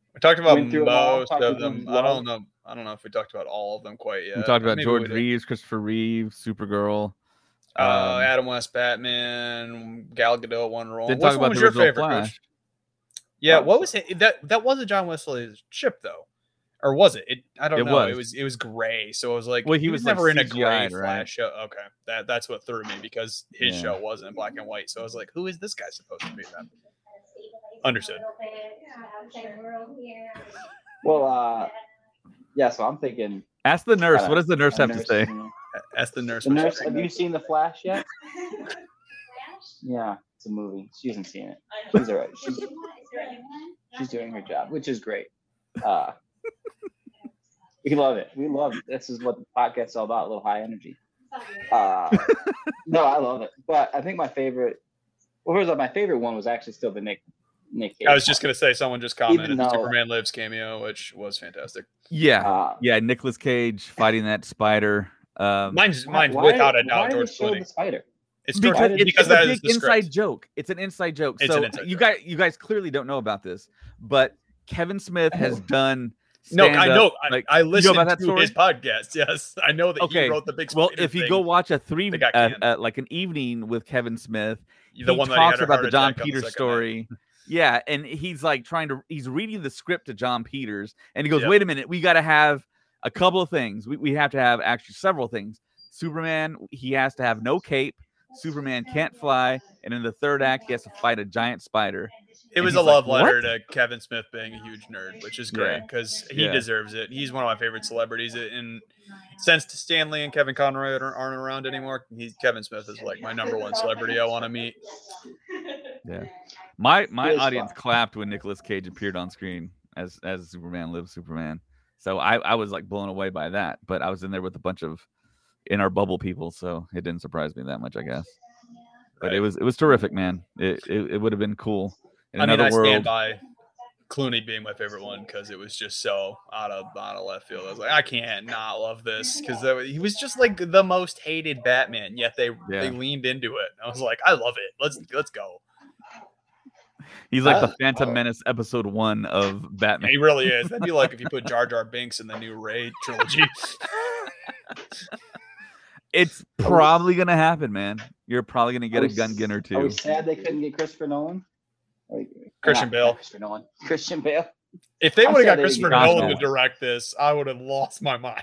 We talked about Went through them all, most talked of through them. them I don't love. know. I don't know if we talked about all of them quite yet. We talked about Maybe George we did. Reeves, Christopher Reeves, Supergirl. Uh, Um, Adam West Batman, Gal Gadot, Wonder Woman. Didn't Which talk one about was the your original favorite, Flash. Coach? Yeah, Oh, what was it? That that wasn't John Wesley's ship though, or was it? It I don't It know. was. It was it was gray, so it was like Well, he he was, was like, never in a C G gray I'd, right? Flash show. Okay, that that's what threw me because his Yeah. show wasn't in black and white. So I was like, who is this guy supposed to be? Then understood. Well, uh, yeah. So I'm thinking. Ask the nurse. uh, What does the nurse a have to nurse say? in there. That's the nurse. The what nurse. she- Have you seen the Flash yet? Yeah, it's a movie. She hasn't seen it. She's all right. She's, she's doing her job, which is great. Uh, we love it. We love it. This is what the podcast's all about, a little high energy. Uh, no, I love it. But I think my favorite, well, first of all, my favorite one was actually still the Nick Nick Cage I was just one. gonna say someone just commented though- Superman Lives cameo, which was fantastic. Yeah, Uh, yeah. Nicolas Cage fighting that spider. Um, Mine's why- mine's why- without a why doubt did George they show Clooney. the spider? It's because George, it's, because it's a that big is the inside script. joke. It's an inside joke. It's so an inside you joke. guys, you guys clearly don't know about this, but Kevin Smith has done. No, I stand-up, know. I, like, I you know listened about that to story? his podcast. Yes, I know that Okay, he wrote the big. Well, spider if you thing. go watch a three, They got uh, canned. uh, like an evening with Kevin Smith, the he one that talks he had a about heart the John attack on the Peters second story. Yeah, and he's like trying to. He's reading the script to John Peters, and he goes, Yep. "Wait a minute, we got to have a couple of things. We we have to have actually several things. Superman, he has to have no cape. Superman can't fly, and in the third act, he has to fight a giant spider." It And was he's a love like, letter "What?" to Kevin Smith being a huge nerd, which is great Yeah. because he Yeah. deserves it. He's one of my favorite celebrities. And since Stanley and Kevin Conroy aren't aren't around anymore, he's Kevin Smith is like my number one celebrity I want to meet. Yeah, my my It was audience fun. clapped when Nicolas Cage appeared on screen as as Superman Lives Superman. So I I was like blown away by that. But I was in there with a bunch of in our bubble people, so it didn't surprise me that much, I guess. But Right. it was it was terrific, man. It it, it would have been cool in I mean, another I stand world. by Clooney being my favorite one because it was just so out of out of left field. I was like, I can't not love this because he was just like the most hated Batman. Yet they Yeah. they leaned into it. I was like, I love it. Let's let's go. He's like Uh, the Phantom oh. Menace episode one of And Batman. he really is. That'd be like if you put Jar Jar Binks in the new Ray trilogy. It's probably gonna happen, man. You're probably gonna get Are a we gun s- gun or Are two. we sad they couldn't get Christopher Nolan? Or- Christian not- Bale. not Christopher Nolan. Christian Bale. If they I'm would have sad got they Christopher didn't get Nolan to Josh direct this, I would have lost my mind.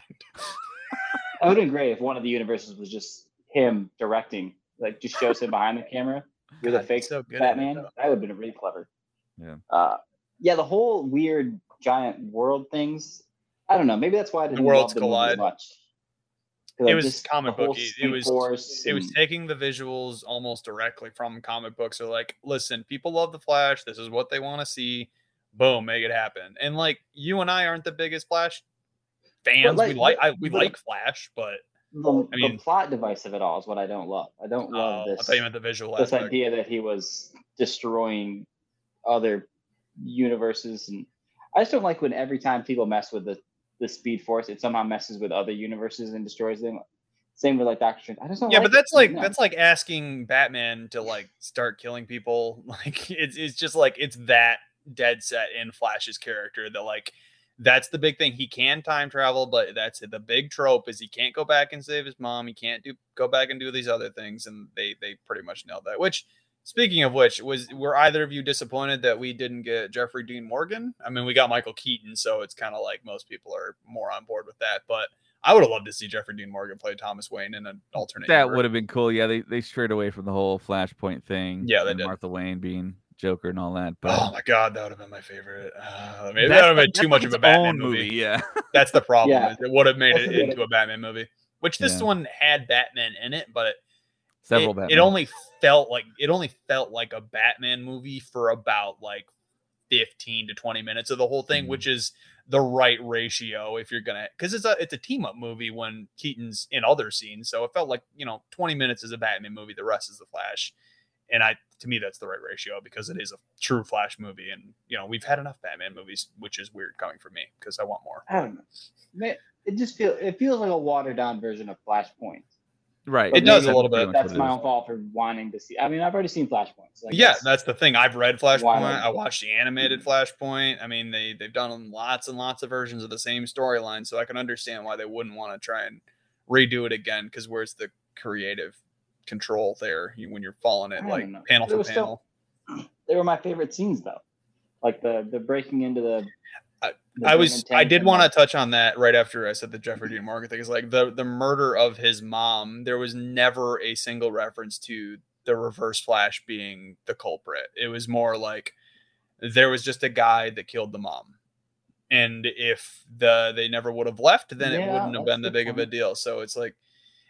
That would have been great if one of the universes was just him directing, like just shows him behind the camera with God, a fake he's so good at it, Batman. though. That would have been really clever. Yeah. Uh, yeah, the whole weird giant world things. I don't know. Maybe that's why I didn't worlds love the movie as collide. much. 'Cause, It like, was just comic the whole booky. It Speed was- Force It was and- taking the visuals almost directly from comic books. They're like, listen, people love the Flash. This is what they want to see. Boom, make it happen. And like you and I aren't the biggest Flash fans. like, we like I, we but- like Flash, but the, I mean- the plot device of it all is what I don't love. I don't love uh, I this. thought you meant the visual this aspect. idea that he was destroying other universes, and I just don't like when every time people mess with the the Speed Force, it somehow messes with other universes and destroys them. Same with like Doctor Strange. I just don't. Yeah, like but that's it. like No. that's like asking Batman to like start killing people. Like it's it's just like it's that dead set in Flash's character that like that's the big thing. He can time travel, but that's the big trope is he can't go back and save his mom. He can't do go back and do these other things, and they they pretty much nailed that. Which, speaking of which, was were either of you disappointed that we didn't get Jeffrey Dean Morgan? I mean, we got Michael Keaton, so it's kind of like most people are more on board with that, but. I would have loved to see Jeffrey Dean Morgan play Thomas Wayne in an alternate. That universe. would have been cool. Yeah, they, they strayed away from the whole Flashpoint thing. Yeah, they and did. Martha Wayne being Joker and all that. But Oh my god, that would have been my favorite. Uh, maybe that's that would have like- been too that's much like of a its Batman own movie. Yeah. That's the problem. Yeah. is It would have made That's it a good- into a Batman movie, which this Yeah. one had Batman in it, but Several it, Batman. it only felt like it only felt like a Batman movie for about like fifteen to twenty minutes of the whole thing, Mhm. which is the right ratio if you're gonna because it's a it's a team up movie when Keaton's in other scenes. So it felt like, you know, twenty minutes is a Batman movie, the rest is the Flash. And I to me that's the right ratio because it is a true Flash movie. And you know, we've had enough Batman movies, which is weird coming from me because I want more. I don't know. Man, It just feels it feels like a watered down version of Flashpoint. Right. It does a little bit. That's my own fault for wanting to see. I mean, I've already seen Flashpoint. So I yeah, guess that's the thing. I've read Flashpoint. Why- I watched the animated Flashpoint. I mean, they they've done lots and lots of versions of the same storyline, so I can understand why they wouldn't want to try and redo it again. Because where's the creative control there you- when you're following it I like don't know. panel It for was panel? still- They were my favorite scenes though, like the the breaking into the. I- the I was Demon I tank did and, want to like, touch on that right after I said the Jeffrey Dean Morgan thing. Is like the the murder of his mom. There was never a single reference to the Reverse Flash being the culprit. It was more like there was just a guy that killed the mom, and if the they never would have left, then it Yeah, wouldn't have that's been the a good big of a point. deal. So it's like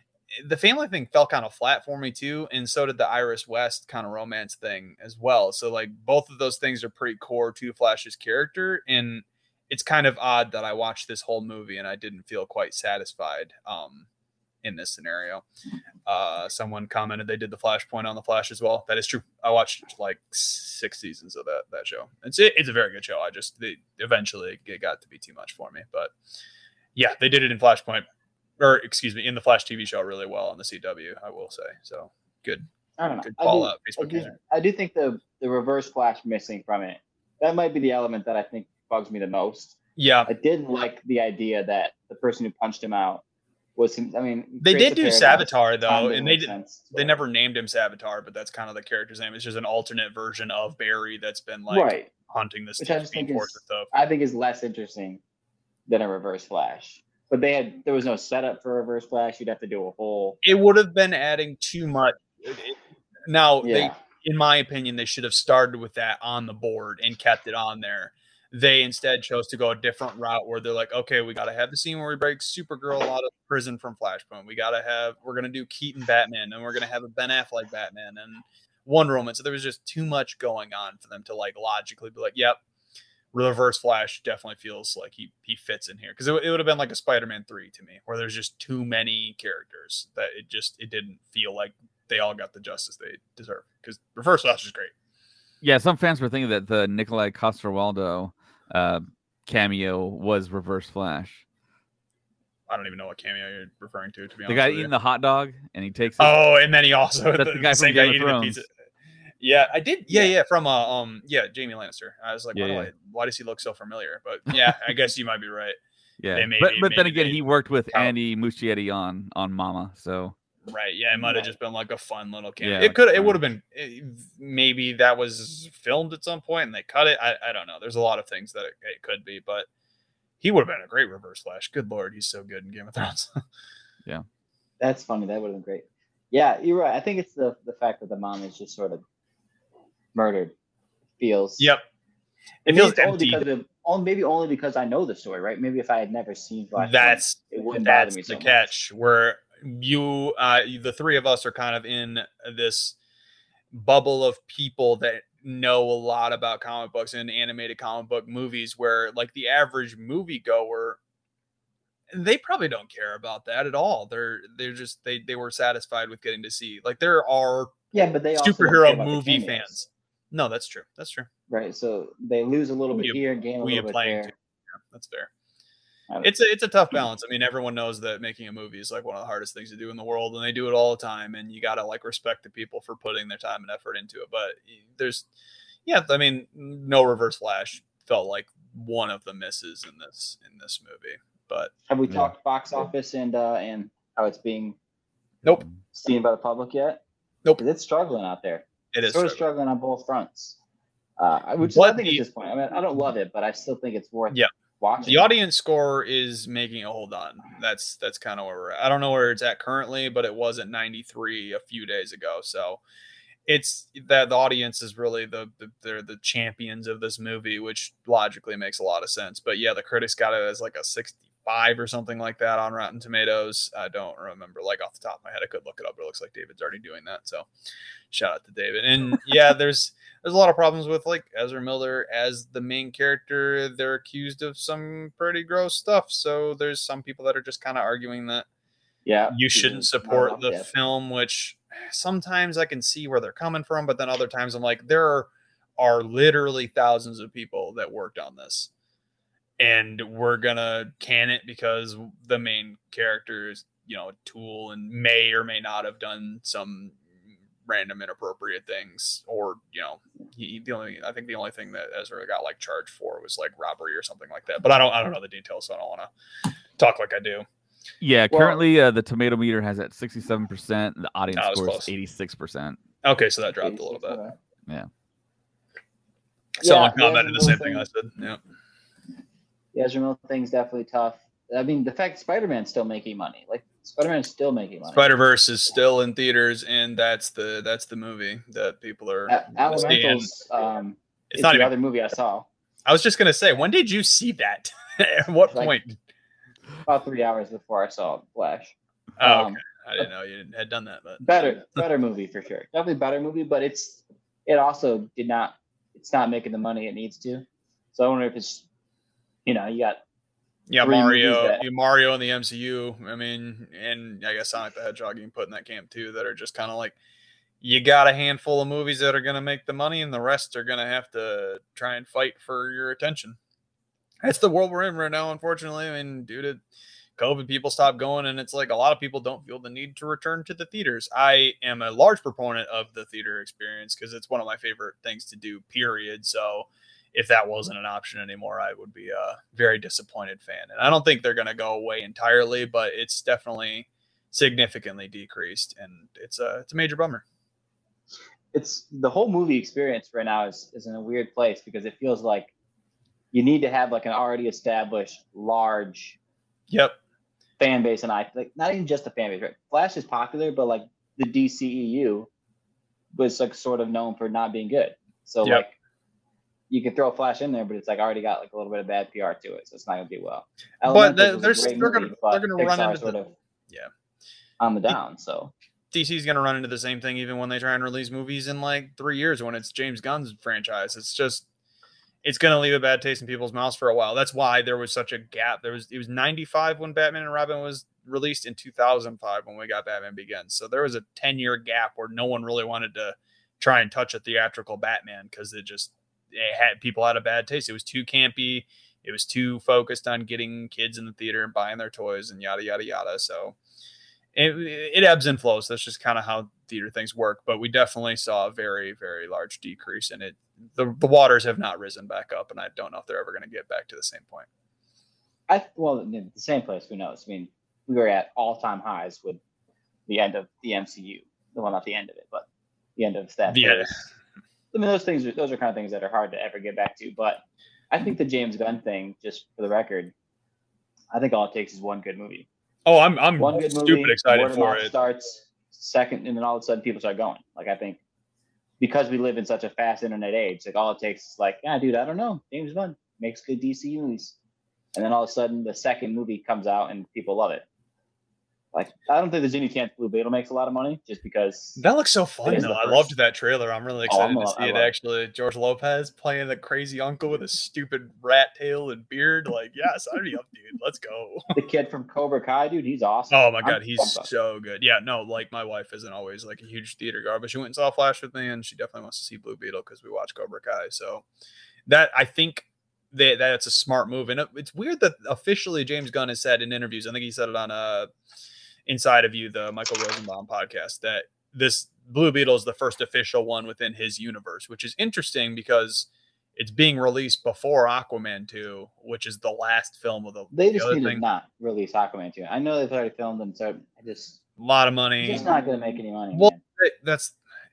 the family thing fell kind of flat for me too, and so did the Iris West kind of romance thing as well. So like both of those things are pretty core to Flash's character, and it's kind of odd that I watched this whole movie and I didn't feel quite satisfied um, in this scenario. Uh, someone commented they did the Flashpoint on the Flash as well. That is true. I watched like six seasons of that that show. It's it, it's a very good show. I just they, eventually it got to be too much for me, but yeah, they did it in Flashpoint, or excuse me, in the Flash T V show really well on the C W. I will say so. Good. I don't know. Good I call do, out, I Facebook do, user. I do think the the Reverse Flash missing from it, that might be the element that I think bugs me the most. Yeah, I did like the idea that the person who punched him out was him. I mean, they creates did a do paradox, Savitar kind though, of and they makes did. sense, They but- never named him Savitar, but that's kind of the character's name. It's just an alternate version of Barry that's been like right, hunting this which I just Speed think Force is, and stuff. I think is less interesting than a Reverse Flash. But they had there was no setup for a Reverse Flash. You'd have to do a whole It would have been adding too much. It- it- now, yeah. they, in my opinion, they should have started with that on the board and kept it on there. They instead chose to go a different route where they're like, okay, we got to have the scene where we break Supergirl out of prison from Flashpoint. We got to have, we're going to do Keaton Batman, and we're going to have a Ben Affleck Batman and Wonder Woman. So there was just too much going on for them to like logically be like, yep, Reverse Flash definitely feels like he he fits in here. Because it, it would have been like a Spider-Man three to me, where there's just too many characters that it just, it didn't feel like they all got the justice they deserve. Because Reverse Flash is great. Yeah, some fans were thinking that the Nikolai Coster-Waldau uh, cameo was Reverse Flash. I don't even know what cameo you're referring to, to be honest The guy with you. eating the hot dog, and he takes it. Oh, and then he also That's the guy from same Game of eating the Thrones. pizza. Yeah, I did. Yeah, yeah, from uh, um, yeah, Jamie Lannister. I was like, Yeah, why, do yeah. I, why does he look so familiar? But yeah, I guess you might be right. Yeah, they maybe- but but then maybe again, they- he worked with How- Andy Muschietti on on Mama, so Right. Yeah, it might have Right. just been like a fun little cameo. Yeah, it like could. It fun. would have been. It, maybe that was filmed at some point and they cut it. I, I don't know. There's a lot of things that it, it could be, but he would have been a great Reverse Flash. Good lord, he's so good in Game of Thrones. That's funny. That would have been great. Yeah, you're right. I think it's the the fact that the mom is just sort of murdered. Feels. Yep. It Maybe feels it's only empty. because of, only, maybe only because I know the story, right? Maybe if I had never seen Flashpoint, That's it wouldn't bother that's me the so much. catch where you uh the three of us are kind of in this bubble of people that know a lot about comic books and animated comic book movies, where like the average moviegoer, they probably don't care about that at all. They're they're just they they were satisfied with getting to see, like, there are Yeah, but they also don't care superhero about the movie cameos, fans. No, that's true. That's true. right? So they lose a little Who bit you- here and gain a who you little bit playing there. to? Yeah, that's fair. I don't- It's a it's a tough balance. I mean, everyone knows that making a movie is like one of the hardest things to do in the world, and they do it all the time. And you gotta like respect the people for putting their time and effort into it. But there's, yeah, I mean, no Reverse Flash felt like one of the misses in this in this movie. But Have we Yeah. talked box office and uh and how it's being nope, seen by the public yet? Nope. 'Cause it's struggling out there. it is sort of struggling. struggling on both fronts. Uh, which is, But I think the- at this point, I mean, I don't love it, but I still think it's worth Yeah. watching. The audience score is making a hold on. That's that's kind of where we're at. I don't know where it's at currently, but it was at ninety-three a few days ago. So it's that the audience is really the, the they're the champions of this movie, which logically makes a lot of sense. But yeah, the critics got it as like a sixty-five or something like that on Rotten Tomatoes. I don't remember, like, off the top of my head. I could look it up, but it looks like David's already doing that. So shout out to David. And yeah, there's there's a lot of problems with like Ezra Miller as the main character. They're accused of some pretty gross stuff. So there's some people that are just kind of arguing that yeah, you he's shouldn't not support up the yet. film, which sometimes I can see where they're coming from, but then other times I'm like, there are, are literally thousands of people that worked on this, and we're gonna can it because the main character is you know, Tool and may or may not have done some random inappropriate things, or you know, he, the only I think the only thing that Ezra got like charged for was like robbery or something like that. But I don't I don't know the details, so I don't want to talk like I do. Yeah, Well- currently uh, the tomato meter has at sixty-seven percent. The audience That was score is close. eighty-six percent. Okay, so that dropped a little bit. Yeah. Someone Yeah, commented the Ezra same thing I Miller said. Yeah. The Ezra Miller thing's definitely tough. I mean, the fact Spider-Man's still making money. Like Spider-Man's still making money. Spider-Verse is still in theaters, and that's the that's the movie that people are A- gonna see, and Elemental's um, It's is not the even. other movie I saw. I was just gonna say, when did you see that? At what Like- point? About three hours before I saw Flash. Oh, Um, okay. I didn't know you had done that, but Better, better movie for sure. Definitely better movie, but it's it also did not. It's not making the money it needs to. So I wonder if it's, you know, you got yeah, three Mario, movies that- you Mario in the M C U. I mean, and I guess Sonic the Hedgehog you can put in that camp too. That are just kind of like, you got a handful of movies that are going to make the money, and the rest are going to have to try and fight for your attention. That's the world we're in right now, unfortunately. I mean, due to COVID, people stop going, and it's like a lot of people don't feel the need to return to the theaters. I am a large proponent of the theater experience because it's one of my favorite things to do, period. So if that wasn't an option anymore, I would be a very disappointed fan. And I don't think they're going to go away entirely, but it's definitely significantly decreased, and it's a, it's a major bummer. it's the whole movie experience right now is, is in a weird place because it feels like you need to have like an already established large Yep. fan base, and I like not even just the fan base. Right? Flash is popular, but like the D C E U was like sort of known for not being good. So Yep. like you can throw Flash in there, but it's like already got like a little bit of bad P R to it, so it's not gonna do well. But Elementals they- was a there's- great they're gonna- movie, but they're gonna run Pixar into sort the- of Yeah. on the down. So D C's going to run into the same thing even when they try and release movies in like three years when it's James Gunn's franchise. It's just, it's going to leave a bad taste in people's mouths for a while. That's why there was such a gap. There was, it was ninety-five when Batman and Robin was released, in two thousand five when we got Batman Begins. So there was a ten year gap where no one really wanted to try and touch a theatrical Batman because it just, it had, people had a bad taste. It was too campy. It was too focused on getting kids in the theater and buying their toys and yada, yada, yada. So It, it ebbs and flows. That's just kind of how theater things work. But we definitely saw a very, very large decrease in it. The, the waters have not risen back up, and I don't know if they're ever going to get back to the same point. I well, in the same place. Who knows? I mean, we were at all-time highs with the end of the M C U. Well, not the end of it, but the end of that. Yeah. phase. I mean, those things. Are, those are kind of things that are hard to ever get back to. But I think the James Gunn thing, just for the record, I think all it takes is one good movie. Oh, I'm I'm One good stupid movie, excited word of for mouth it. Starts second, and then all of a sudden people start going. Like I think because we live in such a fast internet age, like all it takes is like, yeah, dude, I don't know, James Gunn makes good D C movies, and then all of a sudden the second movie comes out and people love it. Like I don't think there's any chance Blue Beetle makes a lot of money just because That looks so fun, It is though. the I first. loved that trailer. I'm really Oh, excited I'm a- to I see it. love it. Actually, George Lopez playing the crazy uncle with a stupid rat tail and beard. Like, yes, I'd be up, dude. Let's go. the kid from Cobra Kai, dude, he's awesome. Oh my I'm god, he's pumped on it. so good. Yeah, no, like my wife isn't always like a huge theater guy, but she went and saw Flash with me, and she definitely wants to see Blue Beetle because we watch Cobra Kai. So that I think that that's a smart move, and it, it's weird that officially James Gunn has said in interviews. I think he said it on uh, Inside of You, the Michael Rosenbaum podcast, that this Blue Beetle is the first official one within his universe, which is interesting because it's being released before Aquaman two, which is the last film of the. They the just other need to thing. not release Aquaman two. I know they've already filmed them, so I just A lot of money. it's just not going to make any money. Well, man. that's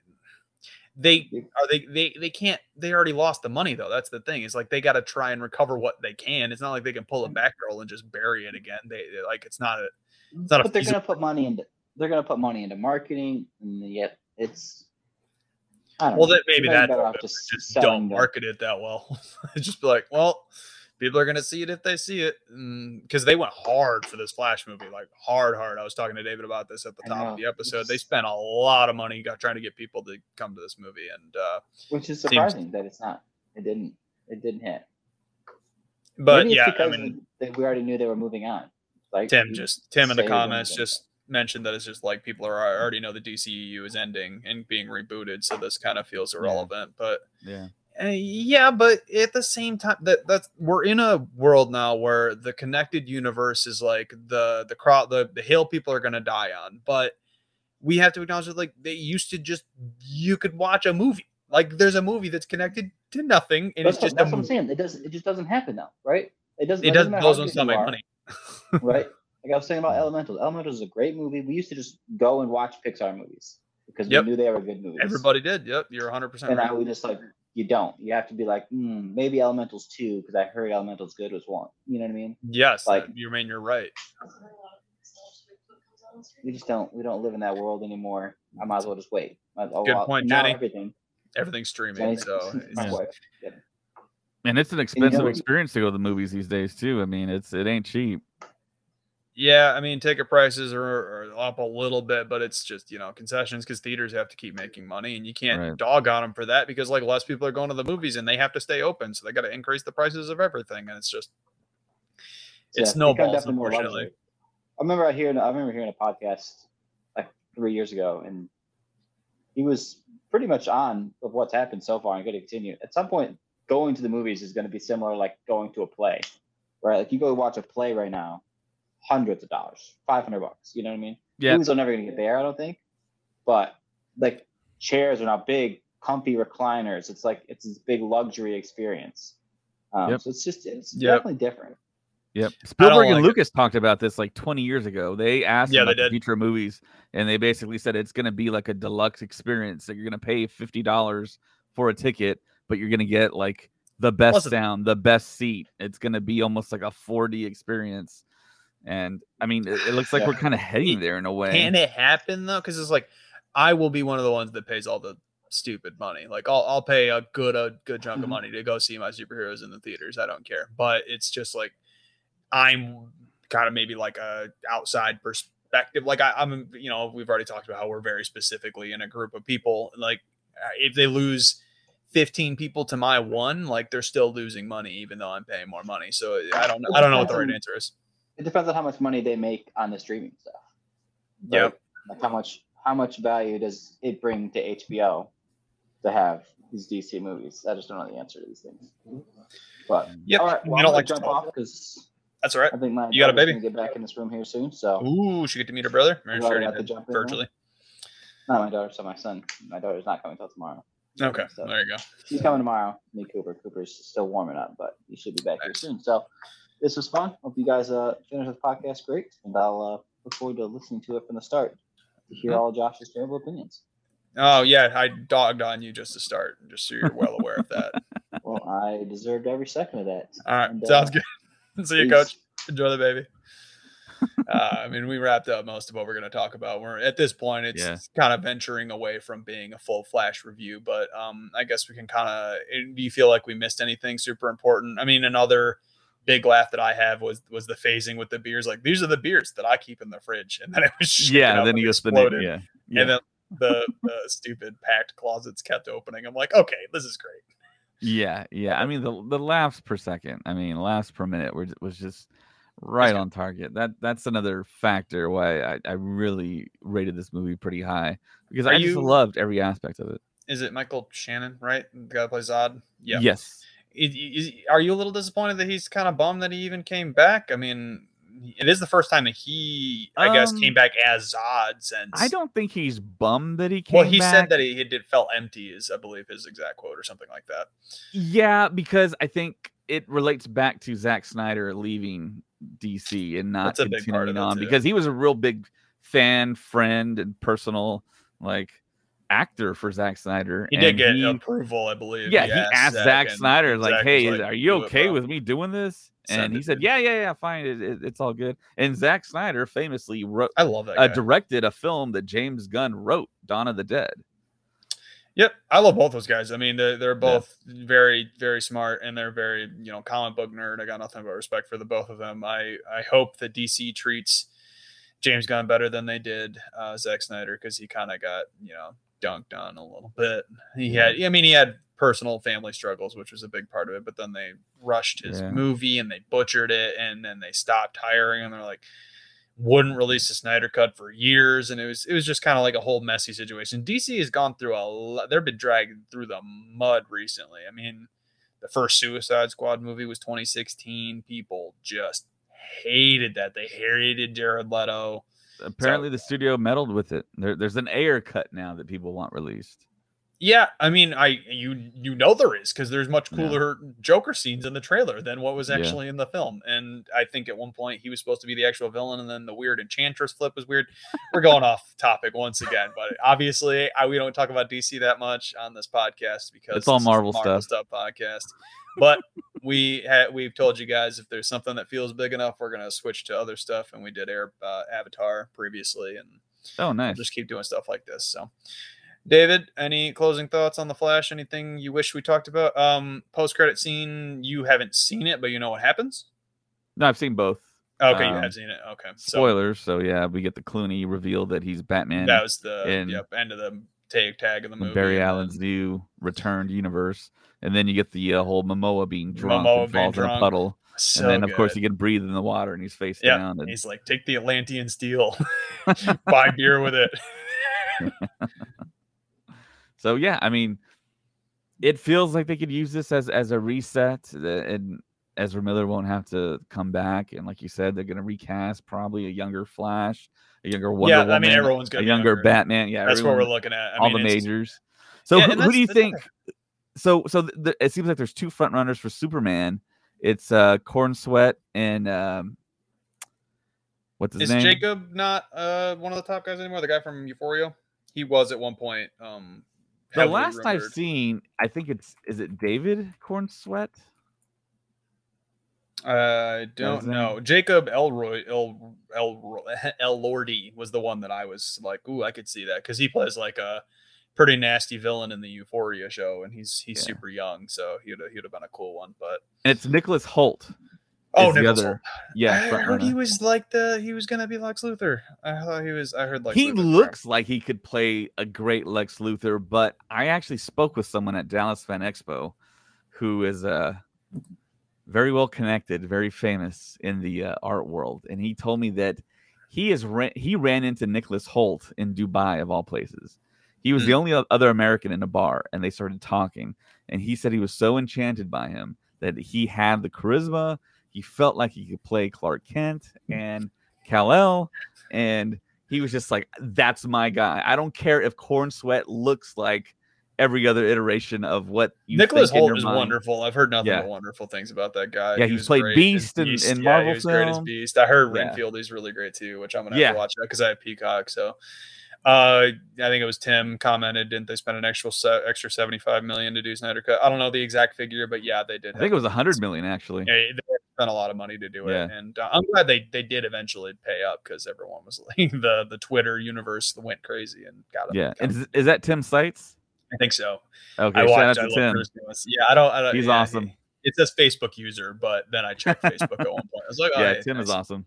they are they they they can't they already lost the money though. That's the thing. It's like they got to try and recover what they can. It's not like they can pull a back girl and just bury it again. They they- like it's not a it's not a But they're feasible- going to put money into they're going to put money into marketing, and yet it's. I don't well know. that maybe They're that's better what off it is. just just selling don't the- market it that well. Just be like, well, people are gonna see it if they see it, because they went hard for this Flash movie, like hard, hard. I was talking to David about this at the I top know. of the episode. They It's- spent a lot of money got trying to get people to come to this movie, and uh, Which is Seems- surprising that it's not. It didn't. It didn't hit. but Maybe it's yeah, I because mean. they, we already knew they were moving on. Like Tim you just Tim in the say comments anything. just mentioned that it's just like people are already know the D C E U is ending and being rebooted, so this kind of feels irrelevant. But Yeah. Uh, yeah, but at the same time, that that's we're in a world now where the connected universe is like the the crowd, the the hill people are gonna die on. But we have to acknowledge that, like, they used to just you could watch a movie. Like, there's a movie that's connected to nothing, and That's, it's what, just that's a what I'm movie. saying. It does. It just doesn't happen now, right? It doesn't. It It does doesn't matter those how don't good still you make are, money. right? Like I was saying about Elemental. Elemental is a great movie. We used to just go and watch Pixar movies because Yep. we knew they were good movies. Everybody did. Yep, you're one hundred percent And right. now we just like you don't. You have to be like, hmm, maybe Elemental's two because I heard Elemental's good was one. You know what I mean? Yes, Like- you mean you're right. We just don't. We don't live in that world anymore. I might as well just wait. Might as well- Good well, point, now Jenny. Everything. Everything's streaming, Jenny- so my Yeah. wife. Yeah. And it's an expensive know- experience to go to the movies these days too. I mean, it's it ain't cheap. yeah, I mean, ticket prices are, are up a little bit, but it's just, you know, concessions because theaters have to keep making money, and you can't Right. dog on them for that because, like, less people are going to the movies and they have to stay open, so they got to increase the prices of everything, and it's just Yeah, it's become snowballs, definitely more unfortunately. luxury. I remember I hearing. I remember hearing a podcast like three years ago, and he was pretty much on of what's happened so far and going to continue. At some point, going to the movies is going to be similar like going to a play, right? Like you go watch a play right now, hundreds of dollars, five hundred bucks. You know what I mean? Yeah. Movies are never going to get there, I don't think. But like chairs are now big, comfy recliners. It's like it's this big luxury experience. Um, Yep. So it's just it's Yep. definitely different. Yep. Spielberg and like it. Lucas talked about this like twenty years ago. They asked Yeah, them they about the did. future of movies, and they basically said it's going to be like a deluxe experience. That you're going to pay fifty dollars for a ticket, but you're going to get like the best Plus it- sound, the best seat. It's going to be almost like a four D experience. And I mean, it, it looks like Yeah. we're kind of heading there in a way. Can it happen though? Because it's like I will be one of the ones that pays all the stupid money. Like I'll I'll pay a good a good chunk of Mhm. money to go see my superheroes in the theaters. I don't care. But it's just like I'm kind of maybe like a outside perspective. Like I, I'm, you know, we've already talked about how we're very specifically in a group of people. Like uh, if they lose fifteen people to my one, like they're still losing money, even though I'm paying more money. So I don't know. I don't know what the right answer is. It depends on how much money they make on the streaming stuff. Yep. Right? Like how much how much value does it bring to H B O to have these D C movies? I just don't know the answer to these things. But Yep. all right, You well, don't I'm like gonna to jump talk. off because That's all right. I think my You got a daughter's baby? gonna get back in this room here soon. So Ooh, she get to meet her brother. Or I've she already already got to did jump in now. virtually. not my daughter, so my son. My daughter's not coming till tomorrow. Okay, So there you go. she's coming tomorrow. Me, Cooper. Cooper's still warming up, but he should be back here Nice. soon. So this was fun. Hope you guys uh finish this podcast great, and I'll uh, look forward to listening to it from the start to hear all Josh's terrible opinions. Oh yeah, I dogged on you just to start, just so you're well aware of that. Well, I deserved every second of that. All right, And, uh, sounds good. See you, peace. Coach. Enjoy the baby. uh, I mean, we wrapped up most of what we're going to talk about. We're at this point, it's Yeah. kind of venturing away from being a full Flash review, but um, I guess we can kind of. Do you feel like we missed anything super important? I mean, another big laugh that I have was was the phasing with the beers. Like these are the beers that I keep in the fridge, and then it was shaken Yeah. up Then and he goes the exploded. yeah. yeah. And then the, the stupid packed closets kept opening. I'm like, okay, this is great. Yeah, yeah. I mean, the the laughs per second. I mean, laughs per minute were, was just right good. on target. That that's another factor why I, I really rated this movie pretty high because Are I just you- loved every aspect of it. Is it Michael Shannon, right? The guy that plays Zod? Yeah. Yes. Is- is- are you a little disappointed that he's kind of bummed that he even came back? I mean, it is the first time that he, I guess, Um, came back as Zod since. I don't think he's bummed that he came Well, he back. said that he, he did felt empty, is I believe his exact quote or something like that. Yeah, because I think it relates back to Zack Snyder leaving D C and not That's a big part continuing of it, on too. because he was a real big fan, friend, and personal like actor for Zack Snyder. He did and get he- approval, I believe. Yeah, he asked Zack and Snyder, like, Zack "Hey, was is, like, are you "Do it, okay bro." with me doing this?" Send And he it, said, dude. "Yeah, yeah, yeah, fine. It, it- it's all good." And Zack Snyder famously wrote, I love that uh, guy. directed a film that James Gunn wrote, Dawn of the Dead. Yep, I love both those guys. I mean, they're, they're both very, very smart, and they're very, you know, comic book nerd. I got nothing but respect for the both of them. I, I hope that D C treats James Gunn better than they did uh, Zack Snyder because he kind of got, you know, dunked on a little bit. He had, I mean, he had personal family struggles, which was a big part of it. But then they rushed his Yeah. movie and they butchered it, and then they stopped hiring, and they're like, wouldn't release the Snyder Cut for years, and it was it was just kind of like a whole messy situation. D C has gone through a lot. They've been dragged through the mud recently. I mean, the first Suicide Squad movie was twenty sixteen. People just hated that. They hated Jared Leto. Apparently, So- the studio meddled with it. There, there's an Ayer cut now that people want released. Yeah, I mean, I you you know there is, because there's much Yeah. cooler Joker scenes in the trailer than what was Yeah. actually in the film. And I think at one point he was supposed to be the actual villain, and then the weird Enchantress flip was weird. We're going off topic once again, but obviously I, we don't talk about D C that much on this podcast because It's all this is a Marvel stuff. stuff podcast. But we ha- we've told you guys, if there's something that feels big enough, we're gonna switch to other stuff, and we did air uh, Avatar previously, and Oh, we'll nice. just keep doing stuff like this. So, David, any closing thoughts on The Flash? Anything you wish we talked about? Um, post-credit scene, you haven't seen it, but you know what happens? No, I've seen both. Okay, Um, you have seen it. Okay. So Spoilers. So yeah, we get the Clooney reveal that he's Batman. that was the in- yep, end of the tag tag of the from movie. Barry and Allen's new returned universe, and then you get the uh, whole Momoa being drunk Momoa and being falls in a drunk. puddle, So and then of course good. he can breathe in the water, and he's face Yeah, down. And he's like, take the Atlantean steel, buy beer with it. so yeah, I mean, it feels like they could use this as as a reset, uh, and Ezra Miller won't have to come back, and like you said, they're going to recast probably a younger Flash, a younger Wonder Yeah, Woman, I mean, everyone's a gonna be younger, younger. Batman. Yeah, That's what everyone- we're looking at. I all mean, the it's- majors. So Yeah, who, and who do you that's- that's think? So so th- th- it seems like there's two front runners for Superman. It's uh Corn Sweat and um what's his Is name? Jacob not uh, one of the top guys anymore? The guy from Euphoria? He was at one point. Um, The heavily last I've rumored. seen, I think it's is it David Corn Sweat? I don't his know. Jacob Elroy El El El Lordy was the one that I was like, ooh, I could see that, because he plays like a pretty nasty villain in the Euphoria show, and he's he's Yeah. super young, so he'd he'd have been a cool one. But And it's Nicholas Holt. oh, is the Nicholas other- Hoult. Yeah, I front heard he runner. was like the he was gonna be Lex Luthor. I thought he was. I heard Lex He Luthor. looks like he could play a great Lex Luthor, but I actually spoke with someone at Dallas Fan Expo who is uh, very well connected, very famous in the uh, art world, and he told me that he is ran- he ran into Nicholas Hoult in Dubai of all places. He was Hmm. the only o- other American in a bar, and they started talking, and he said he was so enchanted by him that he had the charisma. He felt like he could play Clark Kent and Kal-El, and he was just like, that's my guy. I don't care if Corn Sweat looks like every other iteration of what you Nicholas think in Holt your is mind. wonderful. I've heard nothing Yeah. but wonderful things about that guy. Yeah, He he's was played great as Beast in- in yeah, Marvel he was great as film. Beast. I heard Yeah. Renfield is really great too, which I'm gonna have Yeah. to watch that because I have Peacock. So, uh, I think it was Tim commented, didn't they spend an extra se- extra seventy-five million to do Snyder Cut? I don't know the exact figure, but yeah, they did. I think it was a hundred million actually. Yeah, they spent a lot of money to do it, Yeah. and uh, I'm glad they they did eventually pay up, because everyone was like the the Twitter universe went crazy and got them. Yeah, and is, is that Tim Seitz? I think so. Okay, I shout watched. out I to love Tim. Bruce Willis. Yeah, I don't. I don't He's yeah, awesome. It says Facebook user, but then I checked Facebook at one point. I was like, oh, Yeah, hey, Tim is nice. awesome.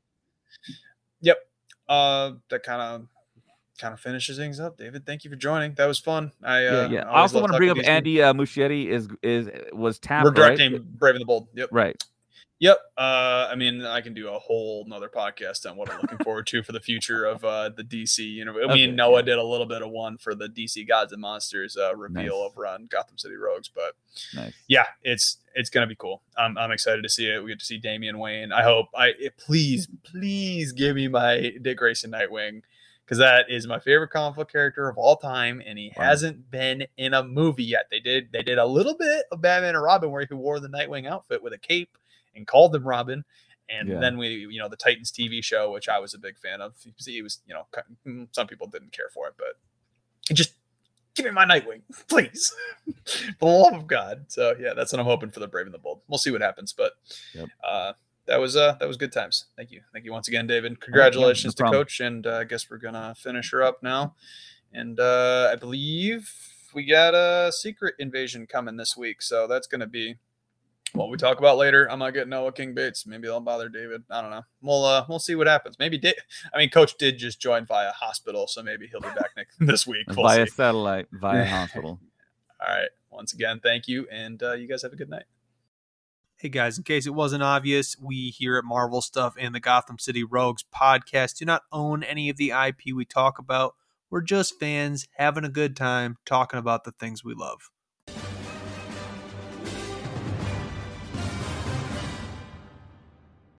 Yep. Uh, that kind of kind of finishes things up. David, thank you for joining. That was fun. I Yeah, uh, yeah. I always also love want to bring up talking to these Andy uh, Muschietti is is was people. tapped. We're right? directing Brave and the Bold. Yep. Right. Yep. Uh, I mean, I can do a whole nother podcast on what I'm looking forward to for the future of uh, the D C universe. I mean, Okay, Noah yeah. did a little bit of one for the D C Gods and Monsters uh, reveal Nice. over on Gotham City Rogues, but Nice. yeah, it's it's gonna be cool. I'm I'm excited to see it. We get to see Damian Wayne. I hope I it, please please give me my Dick Grayson Nightwing, because that is my favorite comic book character of all time, and he Wow. hasn't been in a movie yet. They did they did a little bit of Batman and Robin where he wore the Nightwing outfit with a cape and called him Robin. And Yeah. then we, you know, the Titans T V show, which I was a big fan of. He was, you know, some people didn't care for it, but just give me my Nightwing, please, for the love of God. So yeah, that's what I'm hoping for the Brave and the Bold. We'll see what happens, but Yep. uh, that was uh, that was good times. Thank you, thank you once again, David. Congratulations to problem. Coach, and uh, I guess we're gonna finish her up now. And uh, I believe we got a Secret Invasion coming this week, so that's gonna be what we talk about later. I'm not getting Noah King Bates. Maybe I'll bother David. I don't know. We'll uh, we'll see what happens. Maybe da- I mean, Coach did just join via hospital, so maybe he'll be back next this week. We'll via see. satellite, via hospital. All right. Once again, thank you, and uh, you guys have a good night. Hey guys, in case it wasn't obvious, we here at Marvel Stuff and the Gotham City Rogues podcast do not own any of the I P we talk about. We're just fans having a good time talking about the things we love.